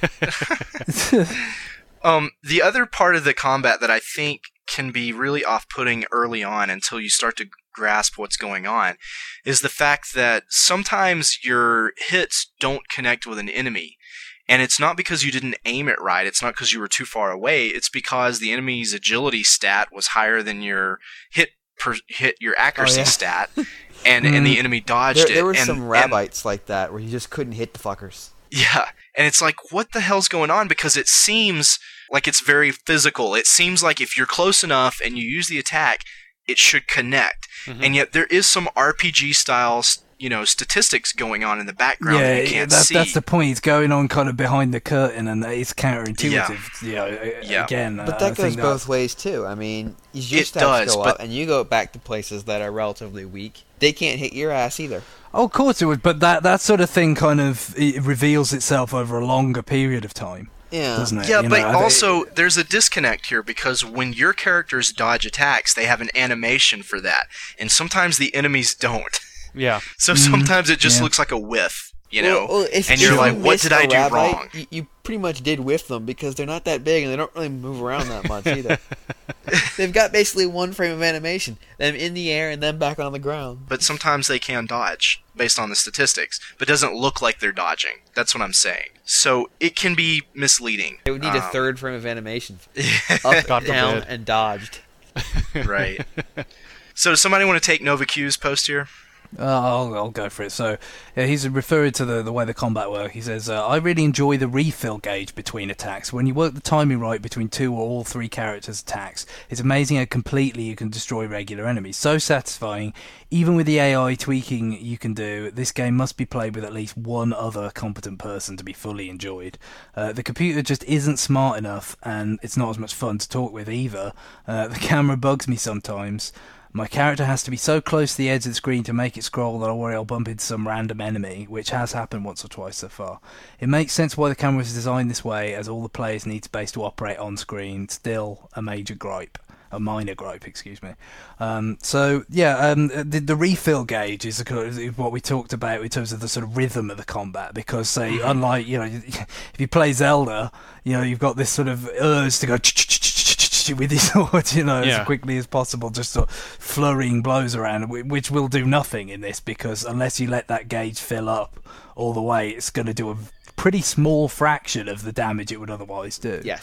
Um, the other part of the combat that I think can be really off-putting early on until you start to grasp what's going on is the fact that sometimes your hits don't connect with an enemy. And it's not because you didn't aim it right, it's not because you were too far away, it's because the enemy's agility stat was higher than your hit per hit your accuracy yeah. stat, and, and the enemy dodged There, it. there were and, some and- rabites like that where you just couldn't hit the fuckers. Yeah, and it's like, what the hell's going on? Because it seems like it's very physical. It seems like if you're close enough and you use the attack, it should connect. Mm-hmm. And yet there is some R P G style, you know, statistics going on in the background yeah, that you can't that's see. that's the point. It's going on kind of behind the curtain, and it's counterintuitive. You know, a- Yeah. again, But uh, I that goes think both ways too. I mean, your It stats does, go but- up, and you go back to places that are relatively weak. They can't hit your ass either. Oh, of course it would, but that that sort of thing kind of it reveals itself over a longer period of time, Yeah. doesn't it? Yeah, You but know, I think- also there's a disconnect here because when your characters dodge attacks, they have an animation for that, and sometimes the enemies don't. Yeah. So sometimes it just Mm-hmm. Yeah. looks like a whiff, you know, Well, well, if and if you're you like, what missed did I a do rabite, wrong? You, you pretty much did whiff them because they're not that big and they don't really move around that much either. They've got basically one frame of animation: them in the air and then back on the ground. But sometimes they can dodge based on the statistics, but it doesn't look like they're dodging. That's what I'm saying. So it can be misleading. They would need a Um, third frame of animation: up, God down, forbid. and dodged. Right. So does somebody want to take Nova Q's post here? Uh, I'll, I'll go for it. So, yeah, he's referring to the, the way the combat works. He says, uh, I really enjoy the refill gauge between attacks. When you work the timing right between two or all three characters' attacks, it's amazing how completely you can destroy regular enemies. So satisfying. Even with the A I tweaking you can do, this game must be played with at least one other competent person to be fully enjoyed. Uh, the computer just isn't smart enough, and it's not as much fun to talk with either. Uh, the camera bugs me sometimes. My character has to be so close to the edge of the screen to make it scroll that I worry I'll bump into some random enemy, which has happened once or twice so far. It makes sense why the camera is designed this way, as all the players need space to operate on screen. Still a major gripe. A minor gripe, excuse me. Um, so, yeah, um, the, the refill gauge is, a, is what we talked about in terms of the sort of rhythm of the combat, because, say, unlike, you know, if you play Zelda, you know, you've got this sort of urge to go with his sword, you know, Yeah. as quickly as possible, just sort of flurrying blows around, wh- which will do nothing in this, because unless you let that gauge fill up all the way, it's going to do a pretty small fraction of the damage it would otherwise do. Yes.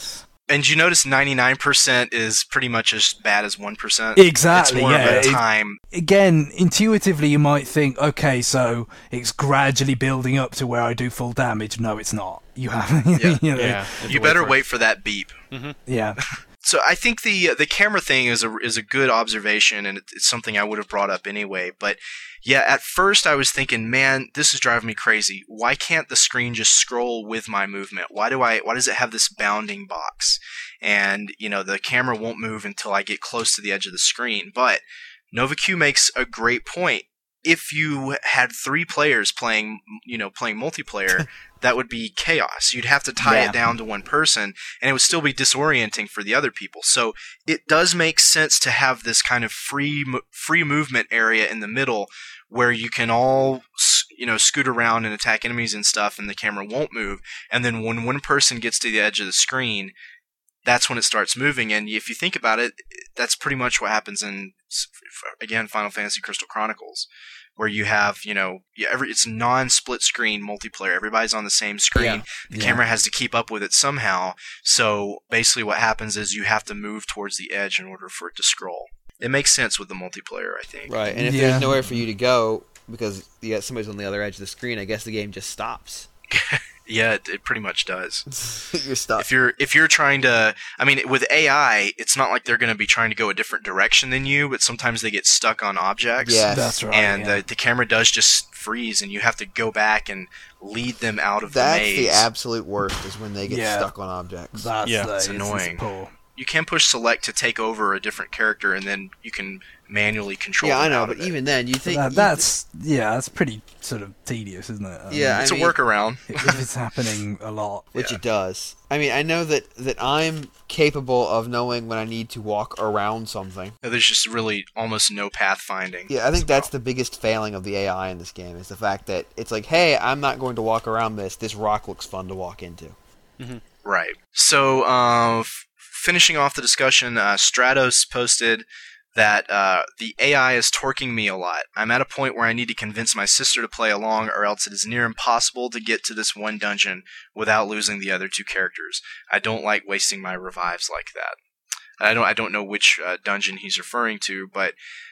And you notice ninety-nine percent is pretty much as bad as one percent. Exactly, It's more yeah. of a It- time. Again, intuitively you might think, okay, so it's gradually building up to where I do full damage. No, it's not. You have, Yeah. you know, Yeah, You better wait for that beep. yeah. So I think the the camera thing is a is a good observation, and it, it's something I would have brought up anyway. But yeah, at first I was thinking, man, this is driving me crazy. Why can't the screen just scroll with my movement? Why do I? Why does it have this bounding box? And you know, the camera won't move until I get close to the edge of the screen. But NovaQ makes a great point. If you had three players playing, you know, playing multiplayer, that would be chaos. You'd have to tie Yeah. it down to one person, and it would still be disorienting for the other people. So it does make sense to have this kind of free, mo- free movement area in the middle, where you can all, s- you know, scoot around and attack enemies and stuff, and the camera won't move. And then when one person gets to the edge of the screen, that's when it starts moving. And if you think about it, that's pretty much what happens in, again, Final Fantasy Crystal Chronicles, where you have, you know, yeah, every it's non-split screen multiplayer. Everybody's on the same screen. Yeah. The Yeah. camera has to keep up with it somehow. So basically what happens is you have to move towards the edge in order for it to scroll. It makes sense with the multiplayer, I think. Right, and if Yeah. there's nowhere for you to go because you got somebody's on the other edge of the screen, I guess the game just stops. Yeah, it, it pretty much does. You're stuck. If you're if you're trying to, I mean, with A I, it's not like they're going to be trying to go a different direction than you, but sometimes they get stuck on objects. Yes. That's right. And yeah. the, the camera does just freeze, and you have to go back and lead them out of That's the maze. the absolute worst is when they get Yeah. stuck on objects. That's Yeah. the, It's it's annoying. poor. You can push select to take over a different character, and then you can manually control. yeah, I them know, out but of it. even then, you think That, you- that's yeah, that's pretty sort of tedious, isn't it? I mean, Yeah, it's I a mean- workaround. if if it's happening a lot. which Yeah. it does. I mean, I know that that I'm capable of knowing when I need to walk around something. There's just really almost no pathfinding. Yeah, I think that's the biggest failing of the A I in this game is the fact that it's like, hey, I'm not going to walk around this. This rock looks fun to walk into. Right. So, uh, f- finishing off the discussion, uh, Stratos posted that uh, the A I is torquing me a lot. I'm at a point where I need to convince my sister to play along, or else it is near impossible to get to this one dungeon without losing the other two characters. I don't like wasting my revives like that. I don't. I don't know which uh, dungeon he's referring to, but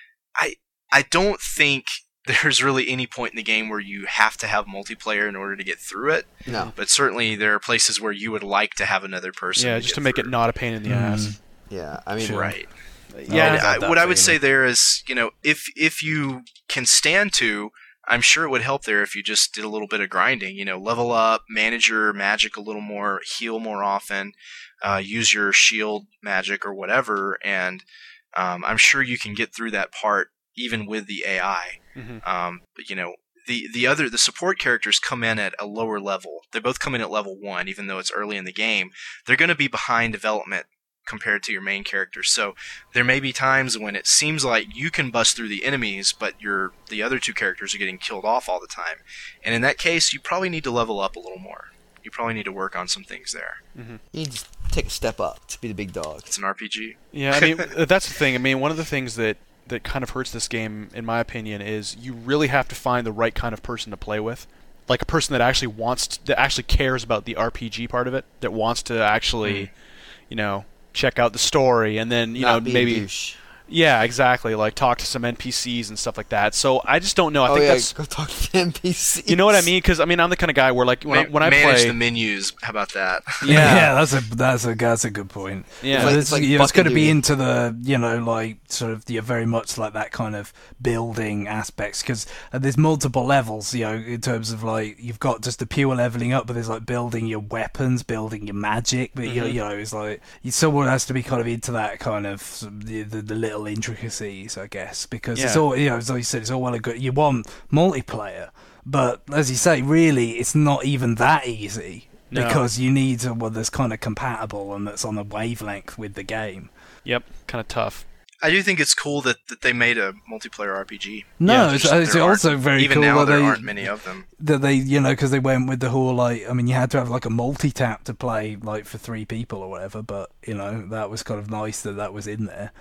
I. I don't think there's really any point in the game where you have to have multiplayer in order to get through it. No. But certainly there are places where you would like to have another person. Yeah, to just get to make through. it not a pain in the Mm. ass. Yeah, I mean, Sure. Right. Yeah, And I I, got that what I would feeling. say there is, you know, if if you can stand to, I'm sure it would help there if you just did a little bit of grinding. You know, level up, manage your magic a little more, heal more often, uh, use your shield magic or whatever, and um, I'm sure you can get through that part even with the A I. Mhm. Um, but you know, the the other the support characters come in at a lower level. They both come in at level one, even though it's early in the game. They're going to be behind development compared to your main characters. So there may be times when it seems like you can bust through the enemies, but your the other two characters are getting killed off all the time. And in that case, you probably need to level up a little more. You probably need to work on some things there. you need to take a step up to be the big dog. It's an R P G. Yeah, I mean that's the thing. I mean, one of the things that that kind of hurts this game, in my opinion, is you really have to find the right kind of person to play with, like a person that actually wants to, that actually cares about the R P G part of it, that wants to actually, you know, check out the story, and then you Not know be a maybe douche. yeah, exactly, like talk to some N P Cs and stuff like that. So I just don't know. I oh think yeah, that's go talk to the N P Cs. you know what I mean, because I mean I'm the kind of guy where like when I, Ma- when I manage play the menus. How about that? Yeah, Yeah. that's a that's a that's a good point. Yeah. So Like- this- it's like you know, it's bucket going to be duty. into the you know like sort of the very much like that kind of building aspects because uh, there's multiple levels. You know, in terms of like you've got just the pure leveling up, but there's like building your weapons, building your magic. But you, know, you know, it's like you, someone has to be kind of into that kind of sort of the, the, the little intricacies, I guess, because it's Yeah. all you know. As you said, it's all well and good. You want multiplayer. But as you say, really, it's not even that easy No. because you need someone that's kind of compatible and that's on the wavelength with the game. yep, kind of tough. I do think it's cool that, that they made a multiplayer R P G. No, Yeah, it's, Just- it's there also aren't- very even cool now that there they aren't many of them. that they you know because they went with the whole like I mean you had to have like a multi-tap to play like for three people or whatever, but you know that was kind of nice that that was in there.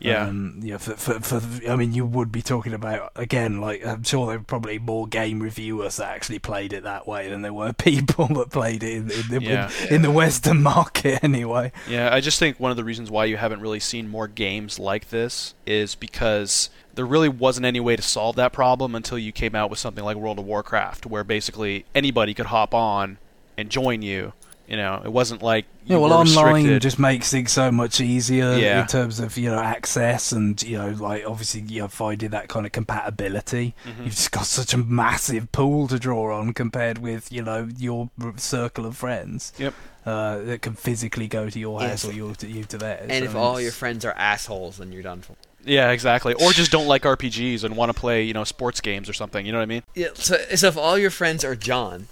Yeah. Um, yeah. For, for, for, I mean, you would be talking about, again, like, I'm sure there were probably more game reviewers that actually played it that way than there were people that played it in, in, the, Yeah. in, in the Western market anyway. Yeah, I just think one of the reasons why you haven't really seen more games like this is because there really wasn't any way to solve that problem until you came out with something like World of Warcraft, where basically anybody could hop on and join you. You know, it wasn't like you Yeah, well, were online restricted. just makes things so much easier Yeah. in terms of, you know, access and, you know, like, obviously, you know, finding that kind of compatibility. Mhm. You've just got such a massive pool to draw on compared with, you know, your r- circle of friends. Yep. Uh, that can physically go to your house Yes. or you to, you to theirs. And I if mean, all it's- your friends are assholes, then you're done for. Yeah, exactly. Or just don't like R P Gs and want to play, you know, sports games or something. You know what I mean? Yeah. So, so if all your friends are John,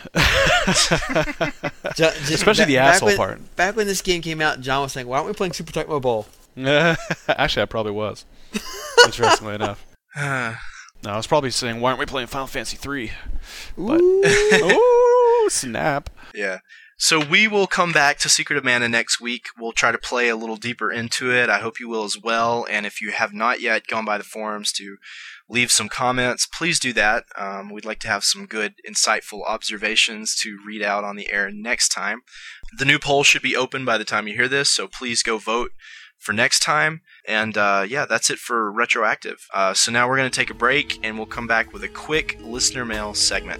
Jo- just Especially the back asshole when, part. Back when this game came out, John was saying, "Why aren't we playing Super Tecmo Bowl?" Actually, I probably was. Interestingly enough. No, I was probably saying, why aren't we playing Final Fantasy three? But, ooh, snap. Yeah. So we will come back to Secret of Mana next week. We'll try to play a little deeper into it. I hope you will as well. And if you have not yet gone by the forums to leave some comments, please do that. Um, we'd like to have some good, insightful observations to read out on the air next time. The new poll should be open by the time you hear this, so please go vote for next time. And uh, yeah, that's it for Retroactive. Uh, so now we're going to take a break, and we'll come back with a quick listener mail segment.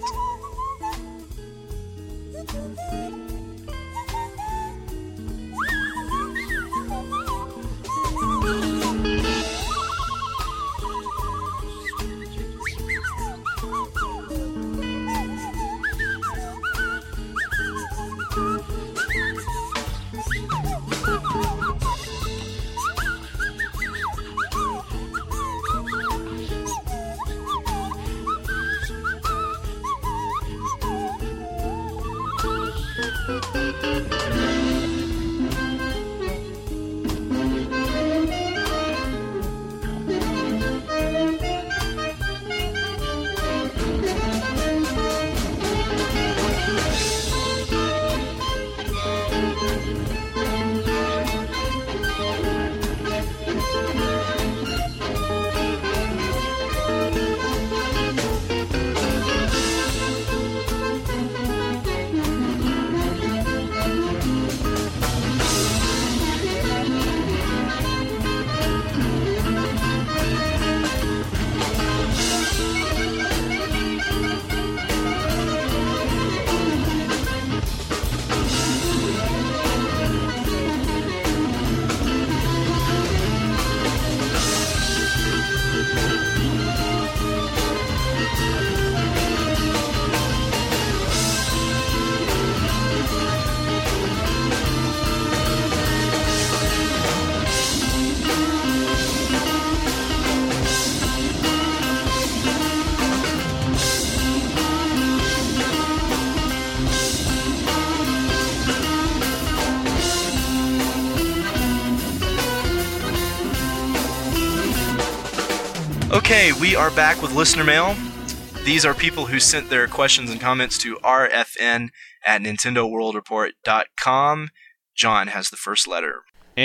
Okay, we are back with listener mail. These are people who sent their questions and comments to r f n at nintendo world report dot com. John has the first letter.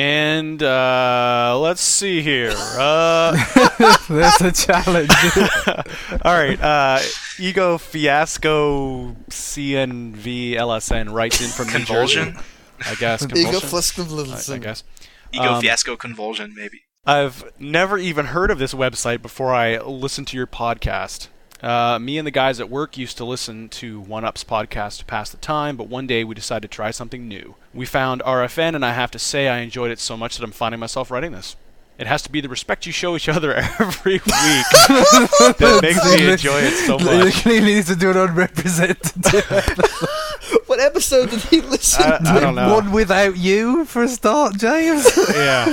And uh, let's see here. Uh, That's a challenge. all right. Uh, Ego Fiasco C N V L S N writes in from New Convulsion? Jersey. I guess. Ego Convulsion? I, I Flisk guess. Ego Um, Fiasco Convulsion, maybe. I've never even heard of this website before I listened to your podcast. Uh, me and the guys at work used to listen to One Up's podcast to pass the time, but one day we decided to try something new. We found R F N, and I have to say I enjoyed it so much that I'm finding myself writing this. It has to be the respect you show each other every week that makes me enjoy it so much. Clearly needs to do an unrepresentative. What episode did he listen I, to? I don't know. One without you for a start, James. Yeah.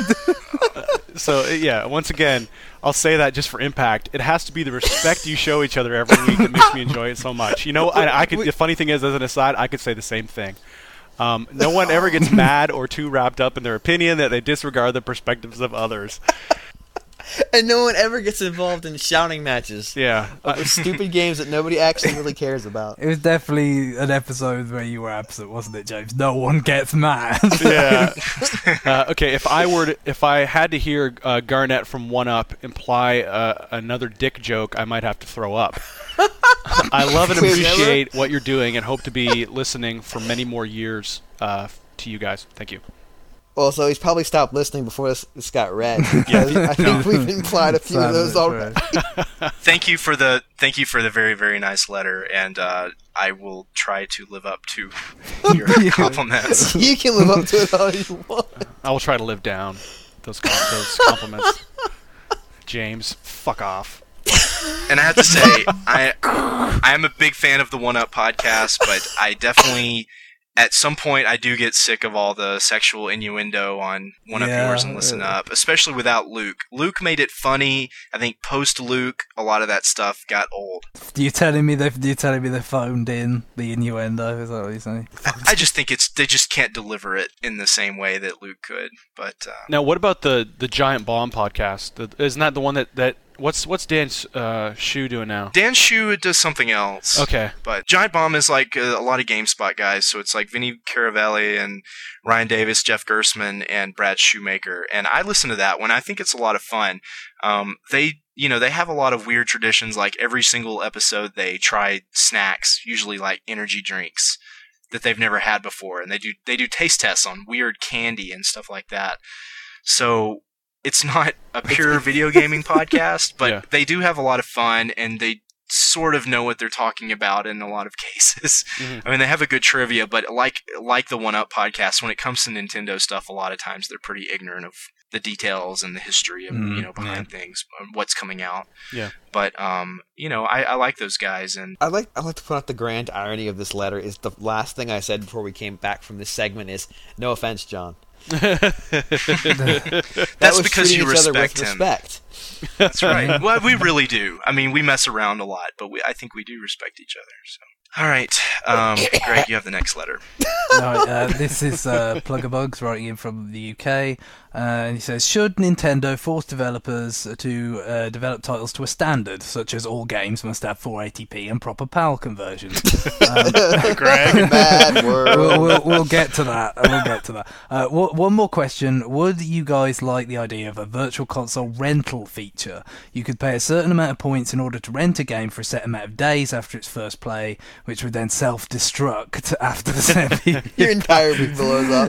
So, yeah, once again, I'll say that just for impact. It has to be the respect you show each other every week that makes me enjoy it so much. You know, I, I could. The funny thing is, as an aside, I could say the same thing. Um, no one ever gets mad or too wrapped up in their opinion that they disregard the perspectives of others. And no one ever gets involved in shouting matches Yeah. over stupid games that nobody actually really cares about. It was definitely an episode where you were absent, wasn't it, James? No one gets mad. Yeah. Uh, okay, if I were to, if I had to hear uh, Garnett from One Up imply uh, another dick joke, I might have to throw up. I love and Wait, appreciate what you're doing and hope to be listening for many more years uh, to you guys. Thank you. Well, so he's probably stopped listening before this, this got read. Because I think we've implied a few of those That's already. right. Thank you for the thank you for the very very nice letter, and uh, I will try to live up to your compliments. You can live up to it all you want. I will try to live down those com- those compliments. James, fuck off. And I have to say, I I am a big fan of the One Up podcast, but I definitely, at some point, I do get sick of all the sexual innuendo on One Up Yeah, Yours and Listen uh, Up, especially without Luke. Luke made it funny. I think post Luke, a lot of that stuff got old. You're telling me they you're telling me they phoned in the innuendo? Is that what you're saying? I just think it's they just can't deliver it in the same way that Luke could. But uh, Now, what about the the Giant Bomb podcast? The, isn't that the one that, that what's what's Dan uh, Shu doing now? Dan Shu does something else. Okay. But Giant Bomb is like uh, a lot of GameSpot guys, so it's like Vinny Caravelli and Ryan Davis, Jeff Gersman, and Brad Shoemaker. And I listen to that one. I think it's a lot of fun. Um, they, you know, they have a lot of weird traditions. Like every single episode, they try snacks, usually like energy drinks that they've never had before, and they do they do taste tests on weird candy and stuff like that. So it's not a pure video gaming podcast, but Yeah. they do have a lot of fun, and they sort of know what they're talking about in a lot of cases. Mhm. I mean, they have a good trivia, but like like the One Up podcast, when it comes to Nintendo stuff, a lot of times they're pretty ignorant of the details and the history of Mm, you know behind things, um, what's coming out. Yeah. But um, you know, I, I like those guys, and I like I like to point out the grand irony of this letter is the last thing I said before we came back from this segment is no offense, John. that's That was because treating you each other with respect him. respect. That's right. Well, we really do. I mean, we mess around a lot, but we, I think we do respect each other. So, all right, um, Greg, you have the next letter. No, uh, this is uh, Pluggerbugs writing in from the U K, uh, and he says, should Nintendo force developers to uh, develop titles to a standard, such as all games must have four eighty p and proper PAL conversions? um, Greg, Bad word. we'll, we'll, we'll get to that. We'll get to that. Uh, w- one more question. Would you guys like the idea of a virtual console rental feature? You could pay a certain amount of points in order to rent a game for a set amount of days after its first play, which would then self-destruct after the set period. Your entire week blows up.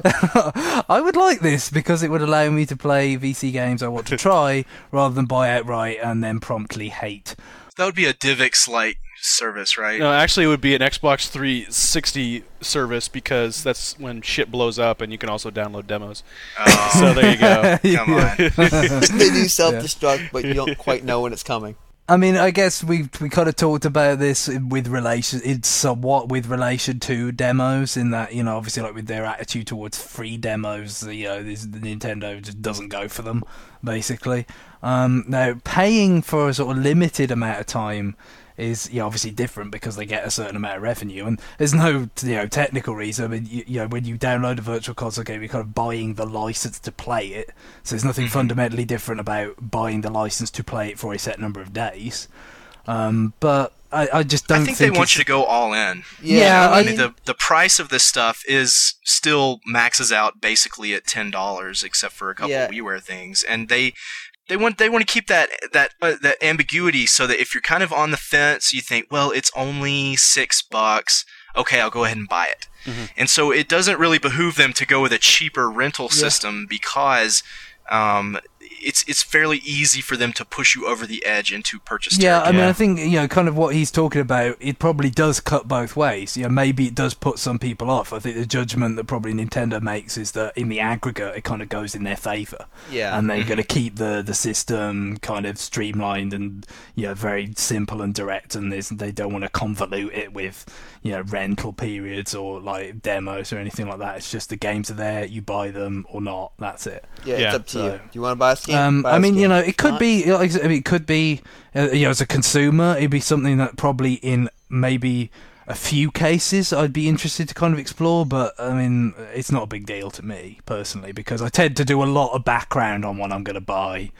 I would like this because it would allow me to play V C games I want to try rather than buy outright and then promptly hate. that would be a DivX-like service, right? No, actually, it would be an Xbox three sixty service because that's when shit blows up, and you can also download demos. Oh, So there you go. come on. They do self-destruct, but you don't quite know when it's coming. I mean, I guess we we kind of talked about this with relation, it's somewhat with relation to demos, in that, you know, obviously like with their attitude towards free demos, you know, this, the Nintendo just doesn't go for them, basically. Um, now, paying for a sort of limited amount of time is, you know, obviously different because they get a certain amount of revenue, and there's no, you know, technical reason. I mean, you, you know, when you download a virtual console game, you're kind of buying the license to play it, so there's nothing fundamentally different about buying the license to play it for a set number of days. Um, but I, I just don't I think they want it's- you to go all in. Yeah, I I mean, the the price of this stuff is still maxes out basically at ten dollars, except for a couple Yeah. of WiiWare things, and they they want they want to keep that that uh, that ambiguity so that if you're kind of on the fence, you think, well, it's only six bucks. Okay, I'll go ahead and buy it. Mm-hmm. And so it doesn't really behoove them to go with a cheaper rental Yeah. system because um, it's it's fairly easy for them to push you over the edge into purchase Yeah, I territory. mean, Yeah. I think, you know, kind of what he's talking about, it probably does cut both ways. You know, maybe it does put some people off. I think the judgment that probably Nintendo makes is that in the aggregate, it kind of goes in their favour. Yeah. And they're going to keep the, the system kind of streamlined and, you know, very simple and direct, and there's, they don't want to convolute it with, you know, rental periods or, like, demos or anything like that. It's just the games are there, you buy them or not, that's it. Yeah, Yeah. it's up to So- you. Do you want to buy a skin? Um, Buy a I mean, skin. you know, it could Not- be, like I said, I mean, it could be, uh, you know, as a consumer, it'd be something that probably in maybe a few cases I'd be interested to kind of explore, but I mean, it's not a big deal to me personally because I tend to do a lot of background on what I'm going to buy.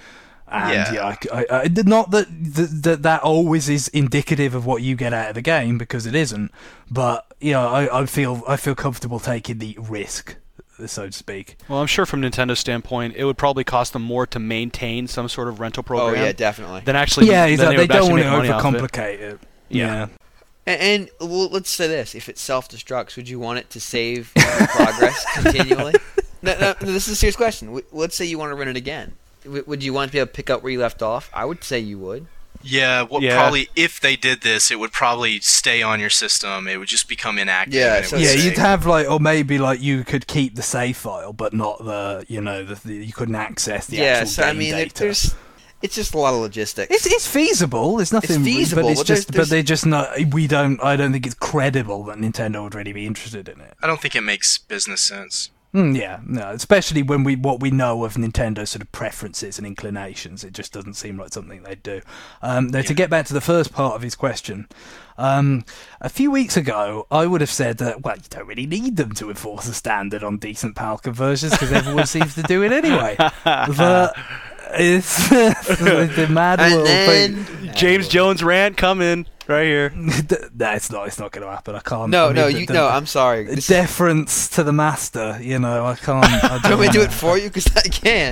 And Yeah. yeah, I, I, I, not that, that that always is indicative of what you get out of the game, because it isn't. But you know, I, I feel I feel comfortable taking the risk, so to speak. Well, I'm sure from Nintendo's standpoint, it would probably cost them more to maintain some sort of rental program. Oh yeah, definitely. Than actually, Yeah, than exactly. they, They would don't want actually to make money off of it. overcomplicate it. Yeah. Yeah. And, and well, let's say this: if it self-destructs, would you want it to save your progress continually? No, no, this is a serious question. W- Let's say you want to run it again. W- would you want to be able to pick up where you left off? I would say you would. Yeah, well, Yeah. probably if they did this, it would probably stay on your system. It would just become inactive. Yeah, and it so would Yeah, say- you'd have like, or maybe like you could keep the save file, but not the, you know, the, the you couldn't access the yeah, actual so game I mean, there- data. there's it's just a lot of logistics. It's it's feasible. There's nothing. feasible, but it's but there's- just. there's- But they're just not. We don't. I don't think it's credible that Nintendo would really be interested in it. I don't think it makes business sense. Mm, yeah, no. Especially when we what we know of Nintendo's sort of preferences and inclinations, it just doesn't seem like something they'd do. Um, though to get back to the first part of his question, um, a few weeks ago, I would have said that well, you don't really need them to enforce a standard on decent PAL conversions because everyone seems to do it anyway. But it's the mad and world then thing. James Jones rant coming right here. No, it's not. It's not going to happen. I can't. no, I mean, no, the- you the- no. I'm sorry. This, deference to the master. You know, I can't. I do you want me to do wanna- it for you? Because I can.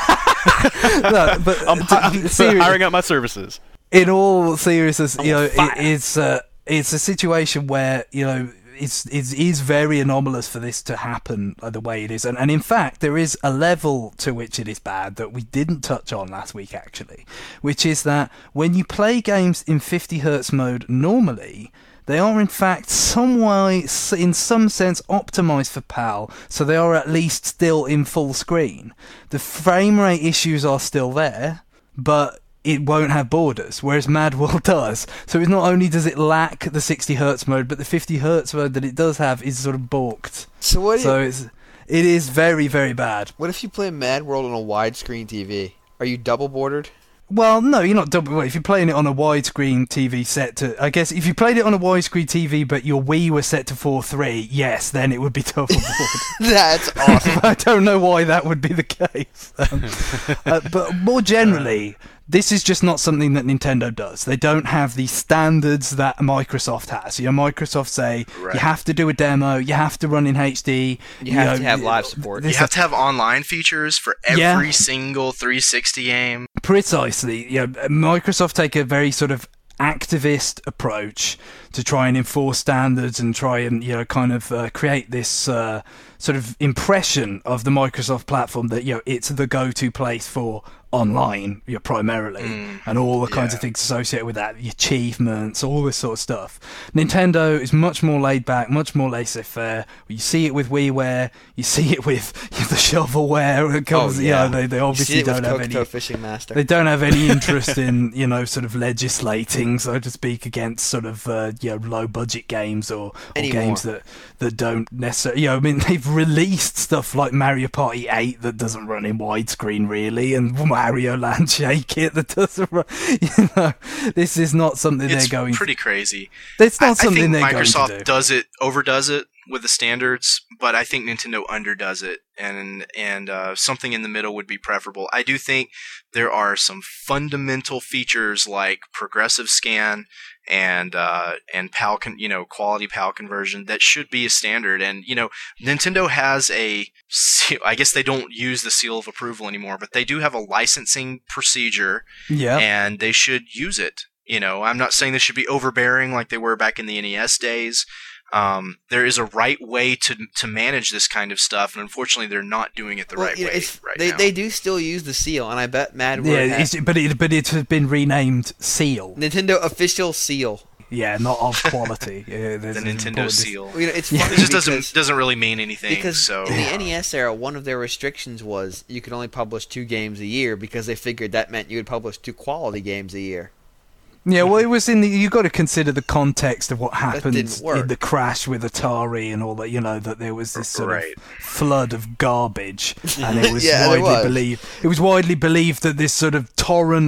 No, but I'm, to- I'm seriously, hiring out my services. in all seriousness, you know, fire. it, it's uh, it's a situation where you know it's it is very anomalous for this to happen uh, the way it is, and and in fact there is a level to which it is bad that we didn't touch on last week actually, which is that when you play games in fifty hertz mode normally, they are in fact some way, in some sense, optimized for PAL, so they are at least still in full screen. The frame rate issues are still there, but it won't have borders, whereas Mad World does. So it's not only does it lack the sixty hertz mode, but the fifty hertz mode that it does have is sort of balked. So what? Do So you, it's it is very very bad. what if you play Mad World on a widescreen T V? Are you double bordered? Well, no, you're not double. Well, if you're playing it on a widescreen T V set to, I guess, if you played it on a widescreen T V, but your Wii was set to four three, yes, then it would be double bordered. That's awesome. I don't know why that would be the case. Um, uh, but more generally, this is just not something that Nintendo does. They don't have the standards that Microsoft has. You know, Microsoft say Right. you have to do a demo, you have to run in H D. You have know, to have live support. this- You have to have online features for Yeah. every single three sixty game. Precisely. Yeah, Microsoft take a very sort of activist approach to try and enforce standards and try and, you know, kind of uh, create this uh, sort of impression of the Microsoft platform that, you know, it's the go-to place for online, you know, primarily, Mm, and all the kinds yeah. of things associated with that, the achievements, all this sort of stuff. Nintendo is much more laid back, much more laissez-faire. You see it with WiiWare, you see it with the shovelware. It comes, Oh, you yeah. know, they, they You see obviously it with don't have any. Kokoto Fishing Master. They don't have any interest in, you know, sort of legislating, so to speak, against sort of, uh, you know, low-budget games or, or Anymore. games that, that don't necessarily, you know, I mean, they've released stuff like Mario Party eight that doesn't run in widescreen, really, and Mario Land Shake It that doesn't run, you know, this is not something It's they're going pretty crazy. to, it's I, not I something think they're Microsoft going to do. does it, overdoes it with the standards, but I think Nintendo underdoes it, and and uh, something in the middle would be preferable. I do think there are some fundamental features like progressive scan and uh, and PAL, con- you know, quality PAL conversion that should be a standard. And you know, Nintendo has a, se- I guess they don't use the seal of approval anymore, but they do have a licensing procedure, Yeah. and they should use it. You know, I'm not saying they should be overbearing like they were back in the N E S days. Um, there is a right way to to manage this kind of stuff, and unfortunately, they're not doing it the Well, right you know, way it's, right they now. they do still use the seal, and I bet Mad World Yeah, has it's, but it but it has been renamed Seal. Nintendo official seal. Yeah, not of quality. Yeah, the there's an Nintendo important dis- seal. Well, you know, it's Yeah. funny It just because, doesn't doesn't really mean anything. because so in the N E S era, one of their restrictions was you could only publish two games a year because they figured that meant you would publish two quality games a year. Yeah, well, it was in the. You got to consider the context of what happened didn't work. in the crash with Atari and all that. You know that there was this sort Right. of flood of garbage, and it was Yeah, there widely was. believed. It was widely believed that this sort of torrent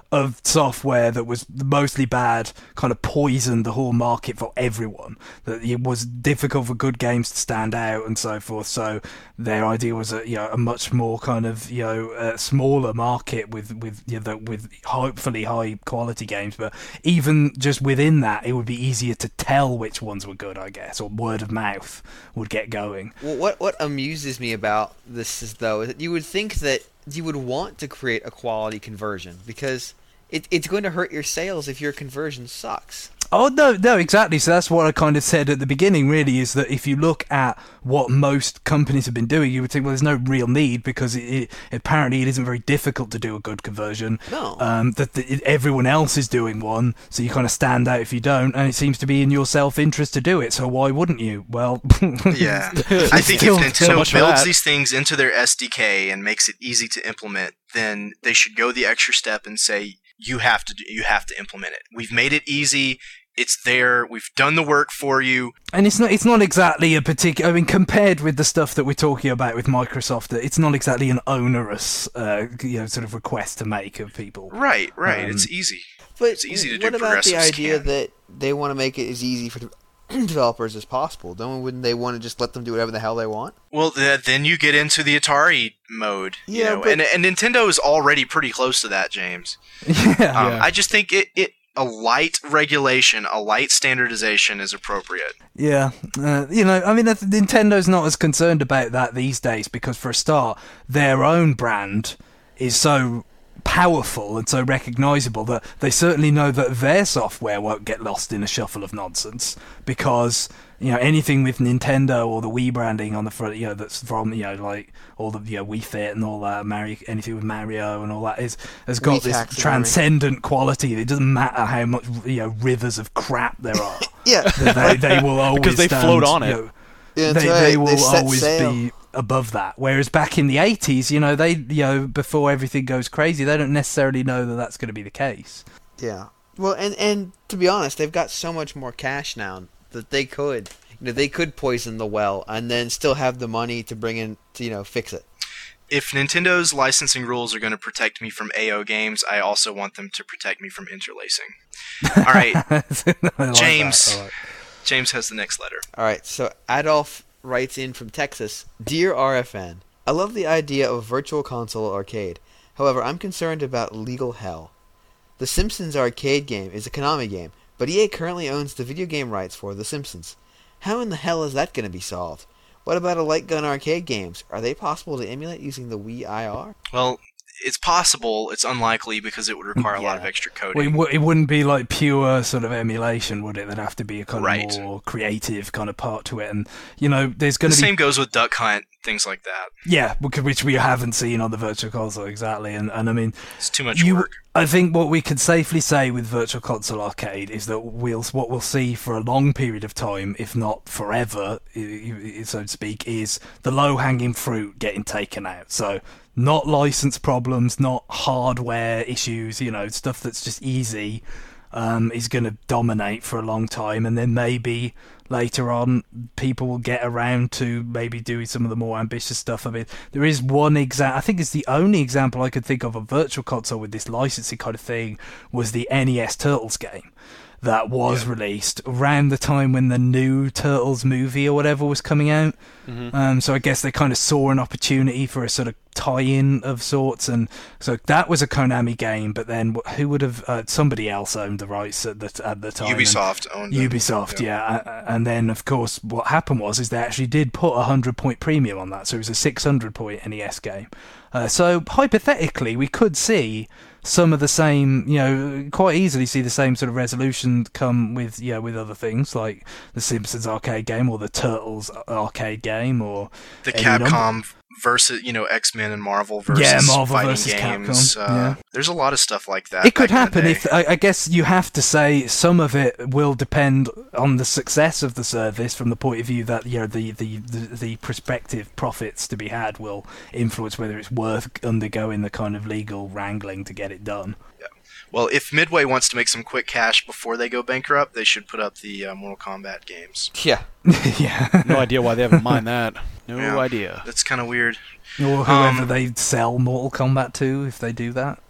of software that was mostly bad kind of poisoned the whole market for everyone. That it was difficult for good games to stand out and so forth. So their idea was a you know a much more kind of you know uh, smaller market with with you know, with hopefully high quality games. But even just within that, it would be easier to tell which ones were good, I guess, or word of mouth would get going. Well, what what amuses me about this is though is that you would think that you would want to create a quality conversion because It, it's going to hurt your sales if your conversion sucks. Oh, no, no, exactly. So that's what I kind of said at the beginning, really, is that if you look at what most companies have been doing, you would think, well, there's no real need because it, it, apparently it isn't very difficult to do a good conversion. No. Um, that the, it, everyone else is doing one, so you kind of stand out if you don't, and it seems to be in your self-interest to do it, so why wouldn't you? Well, yeah. I think if Still- Nintendo so builds that. these things into their S D K and makes it easy to implement, then they should go the extra step and say, you have to do, you have to implement it. We've made it easy. It's there. We've done the work for you. And it's not it's not exactly a particular... I mean, compared with the stuff that we're talking about with Microsoft, it's not exactly an onerous uh, you know, sort of request to make of people. Right, right. Um, it's easy. But It's easy to do. what about the Progressives idea can. that they want to make it as easy for de- developers as possible? Don't wouldn't they want to just let them do whatever the hell they want? Well, th- then you get into the Atari mode. You Yeah, know? but- and, and Nintendo is already pretty close to that, James. Yeah. Um, Yeah. I just think it, it a light regulation, a light standardization is appropriate. Yeah, uh, you know, I mean, uh, Nintendo's not as concerned about that these days because, for a start, their own brand is so powerful and so recognisable that they certainly know that their software won't get lost in a shuffle of nonsense because, you know, anything with Nintendo or the Wii branding on the front, you know, that's from, you know, like all the, you know, Wii Fit and all that, Mario, anything with Mario and all that is has got Wii this taxidermy. transcendent quality. It doesn't matter how much, you know, rivers of crap there are. Yeah. they, they will always Because they stand, float on it. you know, Yeah, they, that's right. they will They set always sail. be above that. Whereas back in the eighties, you know, they, you know, before everything goes crazy, they don't necessarily know that that's going to be the case. Yeah. Well, and and to be honest, they've got so much more cash now that they could, you know, they could poison the well and then still have the money to bring in to, you know, fix it. If Nintendo's licensing rules are going to protect me from A O games, I also want them to protect me from interlacing. All right, I like James. that. I like- James has the next letter. All right, so Adolf writes in from Texas, Dear R F N, I love the idea of Virtual Console Arcade. However, I'm concerned about legal hell. The Simpsons arcade game is a Konami game, but E A currently owns the video game rights for The Simpsons. How in the hell is that going to be solved? What about a light gun arcade games? Are they possible to emulate using the Wii I R? Well, it's possible. It's unlikely because it would require a lot of Yeah. extra Well, it, coding. w- it wouldn't be like pure sort of emulation, would it? There'd have to be a kind Right. of more creative kind of part to it. And, you know, there's The going to be... same goes with Duck Hunt, things like that. Yeah, which which we haven't seen on the Virtual Console, exactly. And, and I mean... It's too much You, work. I think what we could safely say with Virtual Console Arcade is that we'll what we'll see for a long period of time, if not forever, i- i- so to speak, is the low-hanging fruit getting taken out. So not license problems, not hardware issues, you know, stuff that's just easy um, is going to dominate for a long time, and then maybe later on people will get around to maybe doing some of the more ambitious stuff. I mean, there is one example, I think it's the only example I could think of a Virtual Console with this licensing kind of thing, was the N E S Turtles game that was Yeah. released around the time when the new Turtles movie or whatever was coming out. Mhm. Um, so I guess they kind of saw an opportunity for a sort of tie-in of sorts, and so that was a Konami game. But then wh- who would have? Uh, somebody else owned the rights at the at the time. and- Ubisoft owned them. Ubisoft, yeah. A- And then, of course, what happened was is they actually did put a hundred point premium on that, so it was a six hundred point N E S game. Uh, so hypothetically, we could see some of the same, you know, quite easily see the same sort of resolution come with, yeah, with other things like the Simpsons arcade game or the Turtles arcade game or The any number- Capcom versus, you know, X-Men and Marvel versus Yeah, Marvel fighting versus games. Capcom, Uh, yeah. There's a lot of stuff like that. It could back in the happen day. if I, I guess you have to say some of it will depend on the success of the service from the point of view that, you know, the the, the, the prospective profits to be had will influence whether it's worth undergoing the kind of legal wrangling to get it done. Well, if Midway wants to make some quick cash before they go bankrupt, they should put up the uh, Mortal Kombat games. Yeah. Yeah. No idea why they haven't mind that. No Yeah. idea. That's kind of weird. Or whoever Um, they sell Mortal Kombat to, if they do that.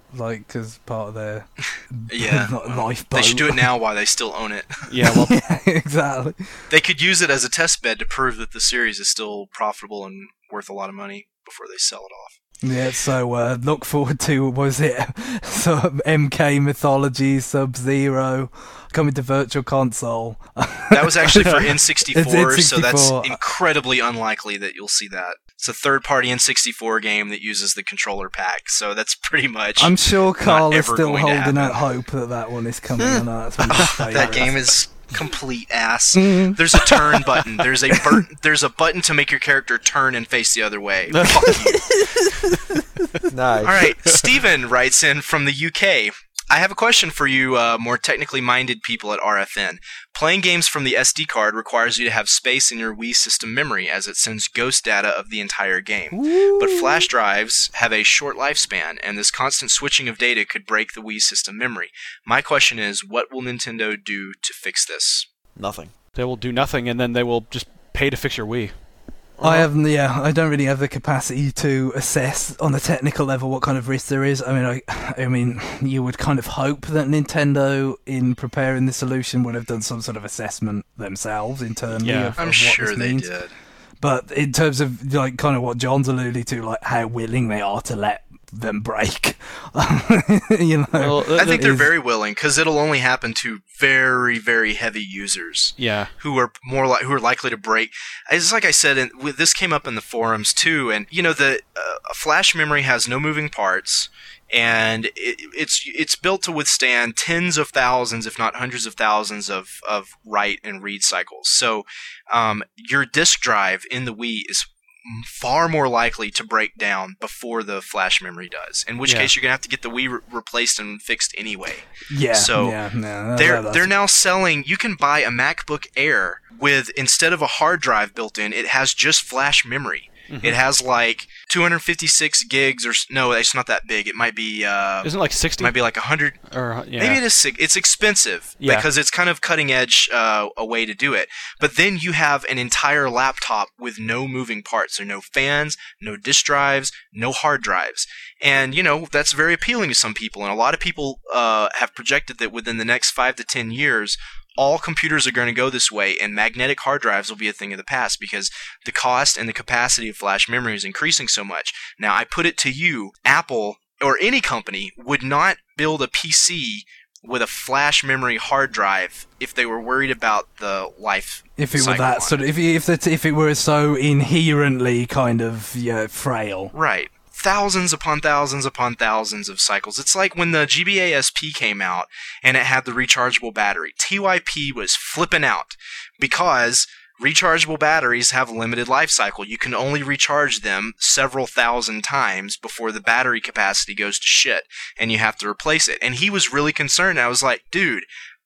like because part of their Yeah. lifeboat. They should do it now while they still own it. Yeah, well, Yeah, exactly. They could use it as a test bed to prove that the series is still profitable and worth a lot of money before they sell it off. Yeah, so uh, look forward to, what was it, some M K Mythology, Sub-Zero, coming to Virtual Console. That was actually for N sixty-four, It's N so that's sixty-four. incredibly unlikely that you'll see that. It's a third-party N sixty-four game that uses the controller pack, so that's pretty much. I'm sure Carl is ever still going to holding out happen. hope that that one is coming. I know that's one of his That favourites. game is complete ass. Mm. There's a turn button. There's a bur- there's a button to make your character turn and face the other way. Fuck you. Nice. All right, Steven writes in from the U K. I have a question for you, uh, more technically minded people at R F N. Playing games from the S D card requires you to have space in your Wii system memory, as it sends ghost data of the entire game. But flash drives have a short lifespan, and this constant switching of data could break the Wii system memory. My question is, what will Nintendo do to fix this? Nothing. they will do nothing, and then they will just pay to fix your Wii. I haven't, yeah, I don't really have the capacity to assess on a technical level what kind of risk there is. I mean, I, I mean, you would kind of hope that Nintendo, in preparing the solution, would have done some sort of assessment themselves internally. Yeah. of, I'm of what sure this they means. did. But in terms of like kind of what John's alluding to, like how willing they are to let them break, you know. Well, I think they're is- very willing, because it'll only happen to very, very heavy users. Yeah. Who are more li- who are likely to break. It's like I said, and with- this came up in the forums too. And you know, the uh, flash memory has no moving parts, and it, it's it's built to withstand tens of thousands, if not hundreds of thousands, of of write and read cycles. So, um, your disk drive in the Wii is far more likely to break down before the flash memory does. In which Yeah. case, you're gonna have to get the Wii re- replaced and fixed anyway. Yeah. So, yeah, no, They're that- that's- they're now selling. You can buy a MacBook Air with, instead of a hard drive built in, it has just flash memory. Mhm. It has like two hundred fifty-six gigs, or s- no, it's not that big. It might be uh, Isn't it like it sixty? might be like a hundred. Or yeah. Maybe it is. sig- It's expensive Yeah. because it's kind of cutting edge uh, a way to do it. But then you have an entire laptop with no moving parts. There are no fans, no disk drives, no hard drives, and you know that's very appealing to some people. And a lot of people uh, have projected that within the next five to ten years, all computers are going to go this way, and magnetic hard drives will be a thing of the past because the cost and the capacity of flash memory is increasing so much. Now, I put it to you, Apple or any company would not build a P C with a flash memory hard drive if they were worried about the life. If it were cycle on that sort of, if if it, if it were so inherently kind of yeah frail. Right. Thousands upon thousands upon thousands of cycles. It's like when the G B A S P came out and it had the rechargeable battery. T Y P was flipping out because rechargeable batteries have a limited life cycle. You can only recharge them several thousand times before the battery capacity goes to shit and you have to replace it. And he was really concerned. I was like, dude,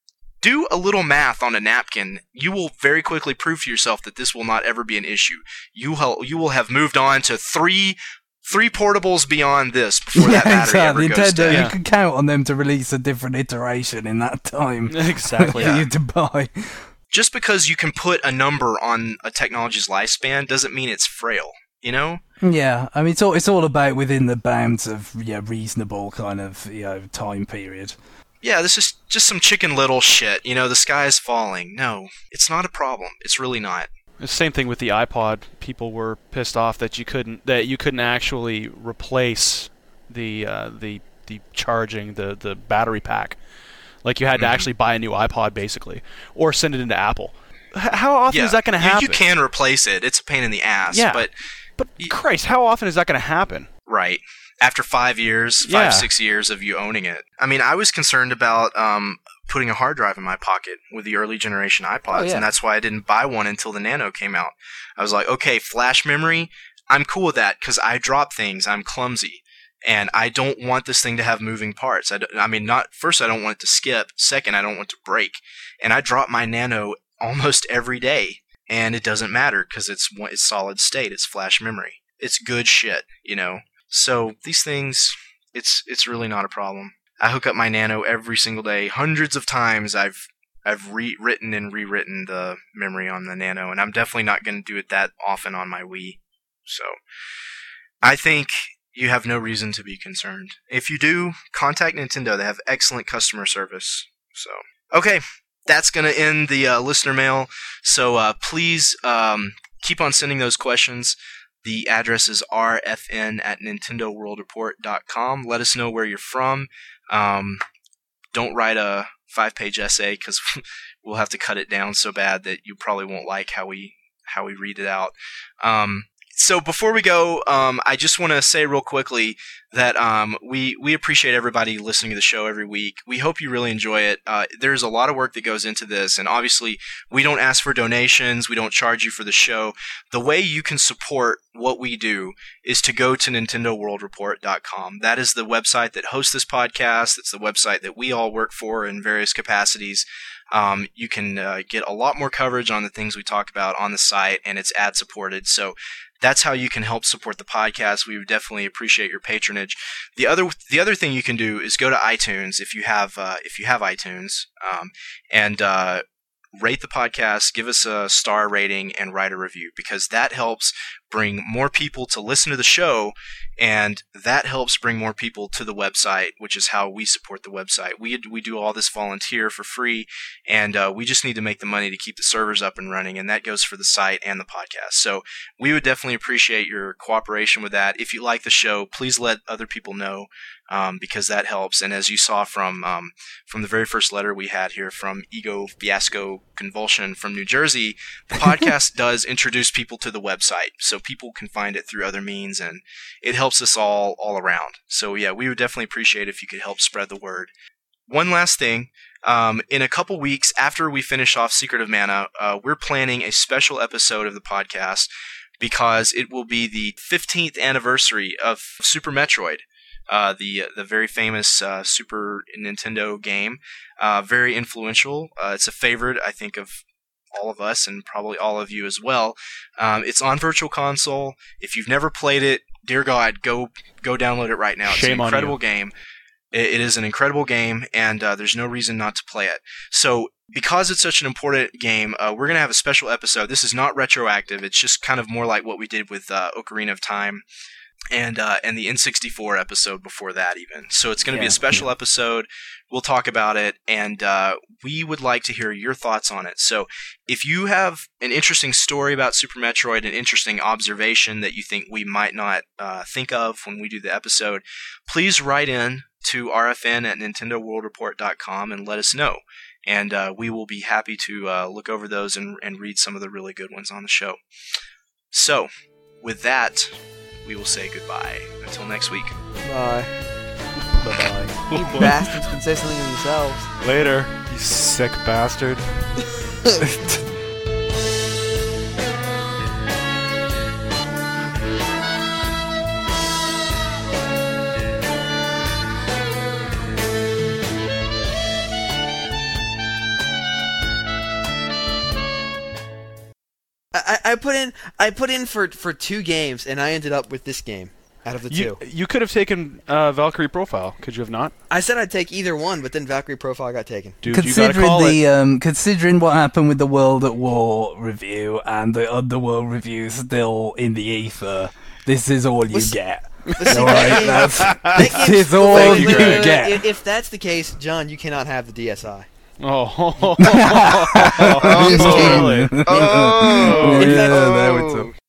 do a little math on a napkin. You will very quickly prove to yourself that this will not ever be an issue. You will, you will have moved on to three three portables beyond this before that battery ever goes Nintendo, dead. Yeah. you can count on them to release a different iteration in that time Exactly. for Yeah. you to buy. Just because you can put a number on a technology's lifespan doesn't mean it's frail, you know? Yeah, I mean it's all it's all about within the bounds of yeah reasonable kind of you know time period. Yeah, this is just some chicken little shit. You know, the sky is falling. No, it's not a problem. It's really not. The same thing with the iPod. People were pissed off that you couldn't that you couldn't actually replace the uh, the the charging the the battery pack. Like you had to Mhm. actually buy a new iPod basically, or send it into Apple. H- how often Yeah, is that going to you- happen? You can replace it. It's a pain in the ass. Yeah. But, But Christ, how often is that going to happen? right. After five years, five, Yeah. six years of you owning it. I mean, I was concerned about um, putting a hard drive in my pocket with the early generation iPods, Oh, yeah. and that's why I didn't buy one until the Nano came out. I was like, okay, flash memory, I'm cool with that because I drop things. I'm clumsy. And I don't want this thing to have moving parts. I, don't- I mean, not first, I don't want it to skip. Second, I don't want it to break. And I drop my Nano almost every day, and it doesn't matter because it's one- it's solid state. It's flash memory. It's good shit, you know. So these things, it's it's really not a problem. I hook up my Nano every single day. Hundreds of times I've I've rewritten and rewritten the memory on the Nano, and I'm definitely not going to do it that often on my Wii. So I think you have no reason to be concerned. If you do, contact Nintendo. They have excellent customer service. So, okay, that's going to end the uh, listener mail. So uh, please um, keep on sending those questions. The address is r f n at nintendo world report dot com. Let us know where you're from. Um, don't write a five-page essay because we'll have to cut it down so bad that you probably won't like how we how we read it out. Um, so before we go, um, I just want to say real quickly that um, we we appreciate everybody listening to the show every week. We hope you really enjoy it. Uh, there's a lot of work that goes into this, and obviously we don't ask for donations. We don't charge you for the show. The way you can support what we do is to go to nintendo world report dot com. That is the website that hosts this podcast. It's the website that we all work for in various capacities. Um, you can uh, get a lot more coverage on the things we talk about on the site, and it's ad supported. So that's how you can help support the podcast. We would definitely appreciate your patronage. The other the other thing you can do is go to iTunes if you have uh, if you have iTunes um, and uh, rate the podcast, give us a star rating, and write a review, because that helps bring more people to listen to the show, and that helps bring more people to the website, which is how we support the website. We we do all this volunteer for free, and uh, we just need to make the money to keep the servers up and running, and that goes for the site and the podcast. So we would definitely appreciate your cooperation with that. If you like the show, please let other people know, um, because that helps. And as you saw from um, from the very first letter we had here from Ego Fiasco Convulsion from New Jersey, the podcast does introduce people to the website, so people can find it through other means, and it helps us all all around. So yeah, we would definitely appreciate if you could help spread the word. One last thing, um, in a couple weeks after we finish off Secret of Mana, uh, we're planning a special episode of the podcast because it will be the fifteenth anniversary of Super Metroid, uh, the the very famous uh, Super Nintendo game, uh, very influential. Uh, it's a favorite, I think, of all of us and probably all of you as well. Um, it's on Virtual Console. If you've never played it, dear God, go go download it right now. It's Shame an incredible game. It, it is an incredible game, and uh, there's no reason not to play it. So because it's such an important game, uh, we're going to have a special episode. This is not retroactive. It's just kind of more like what we did with uh, Ocarina of Time and uh, and the N sixty-four episode before that even. So it's going to Yeah, be a special episode. We'll talk about it, and uh, we would like to hear your thoughts on it. So if you have an interesting story about Super Metroid, an interesting observation that you think we might not uh, think of when we do the episode, please write in to r f n at nintendo world report dot com and let us know. And uh, we will be happy to uh, look over those and, and read some of the really good ones on the show. So, with that, we will say goodbye. Until next week. Bye. Bye-bye. You bastards can say something to themselves. Later, you sick bastard. I, I put in I put in for, for two games, and I ended up with this game out of the You, two. you could have taken uh, Valkyrie Profile. Could you have not? I said I'd take either one, but then Valkyrie Profile got taken. Dude, you gotta Considering call the it. um, considering what happened with the World at War review and the Underworld review still in the ether, this is all you Listen- get. Listen, All right, that that's, that this game's- is all Thank you, you Greg. get. If, if that's the case, John, you cannot have the D S I. Oh, I'm just kidding. really? Oh! In fact- Yeah, there we go.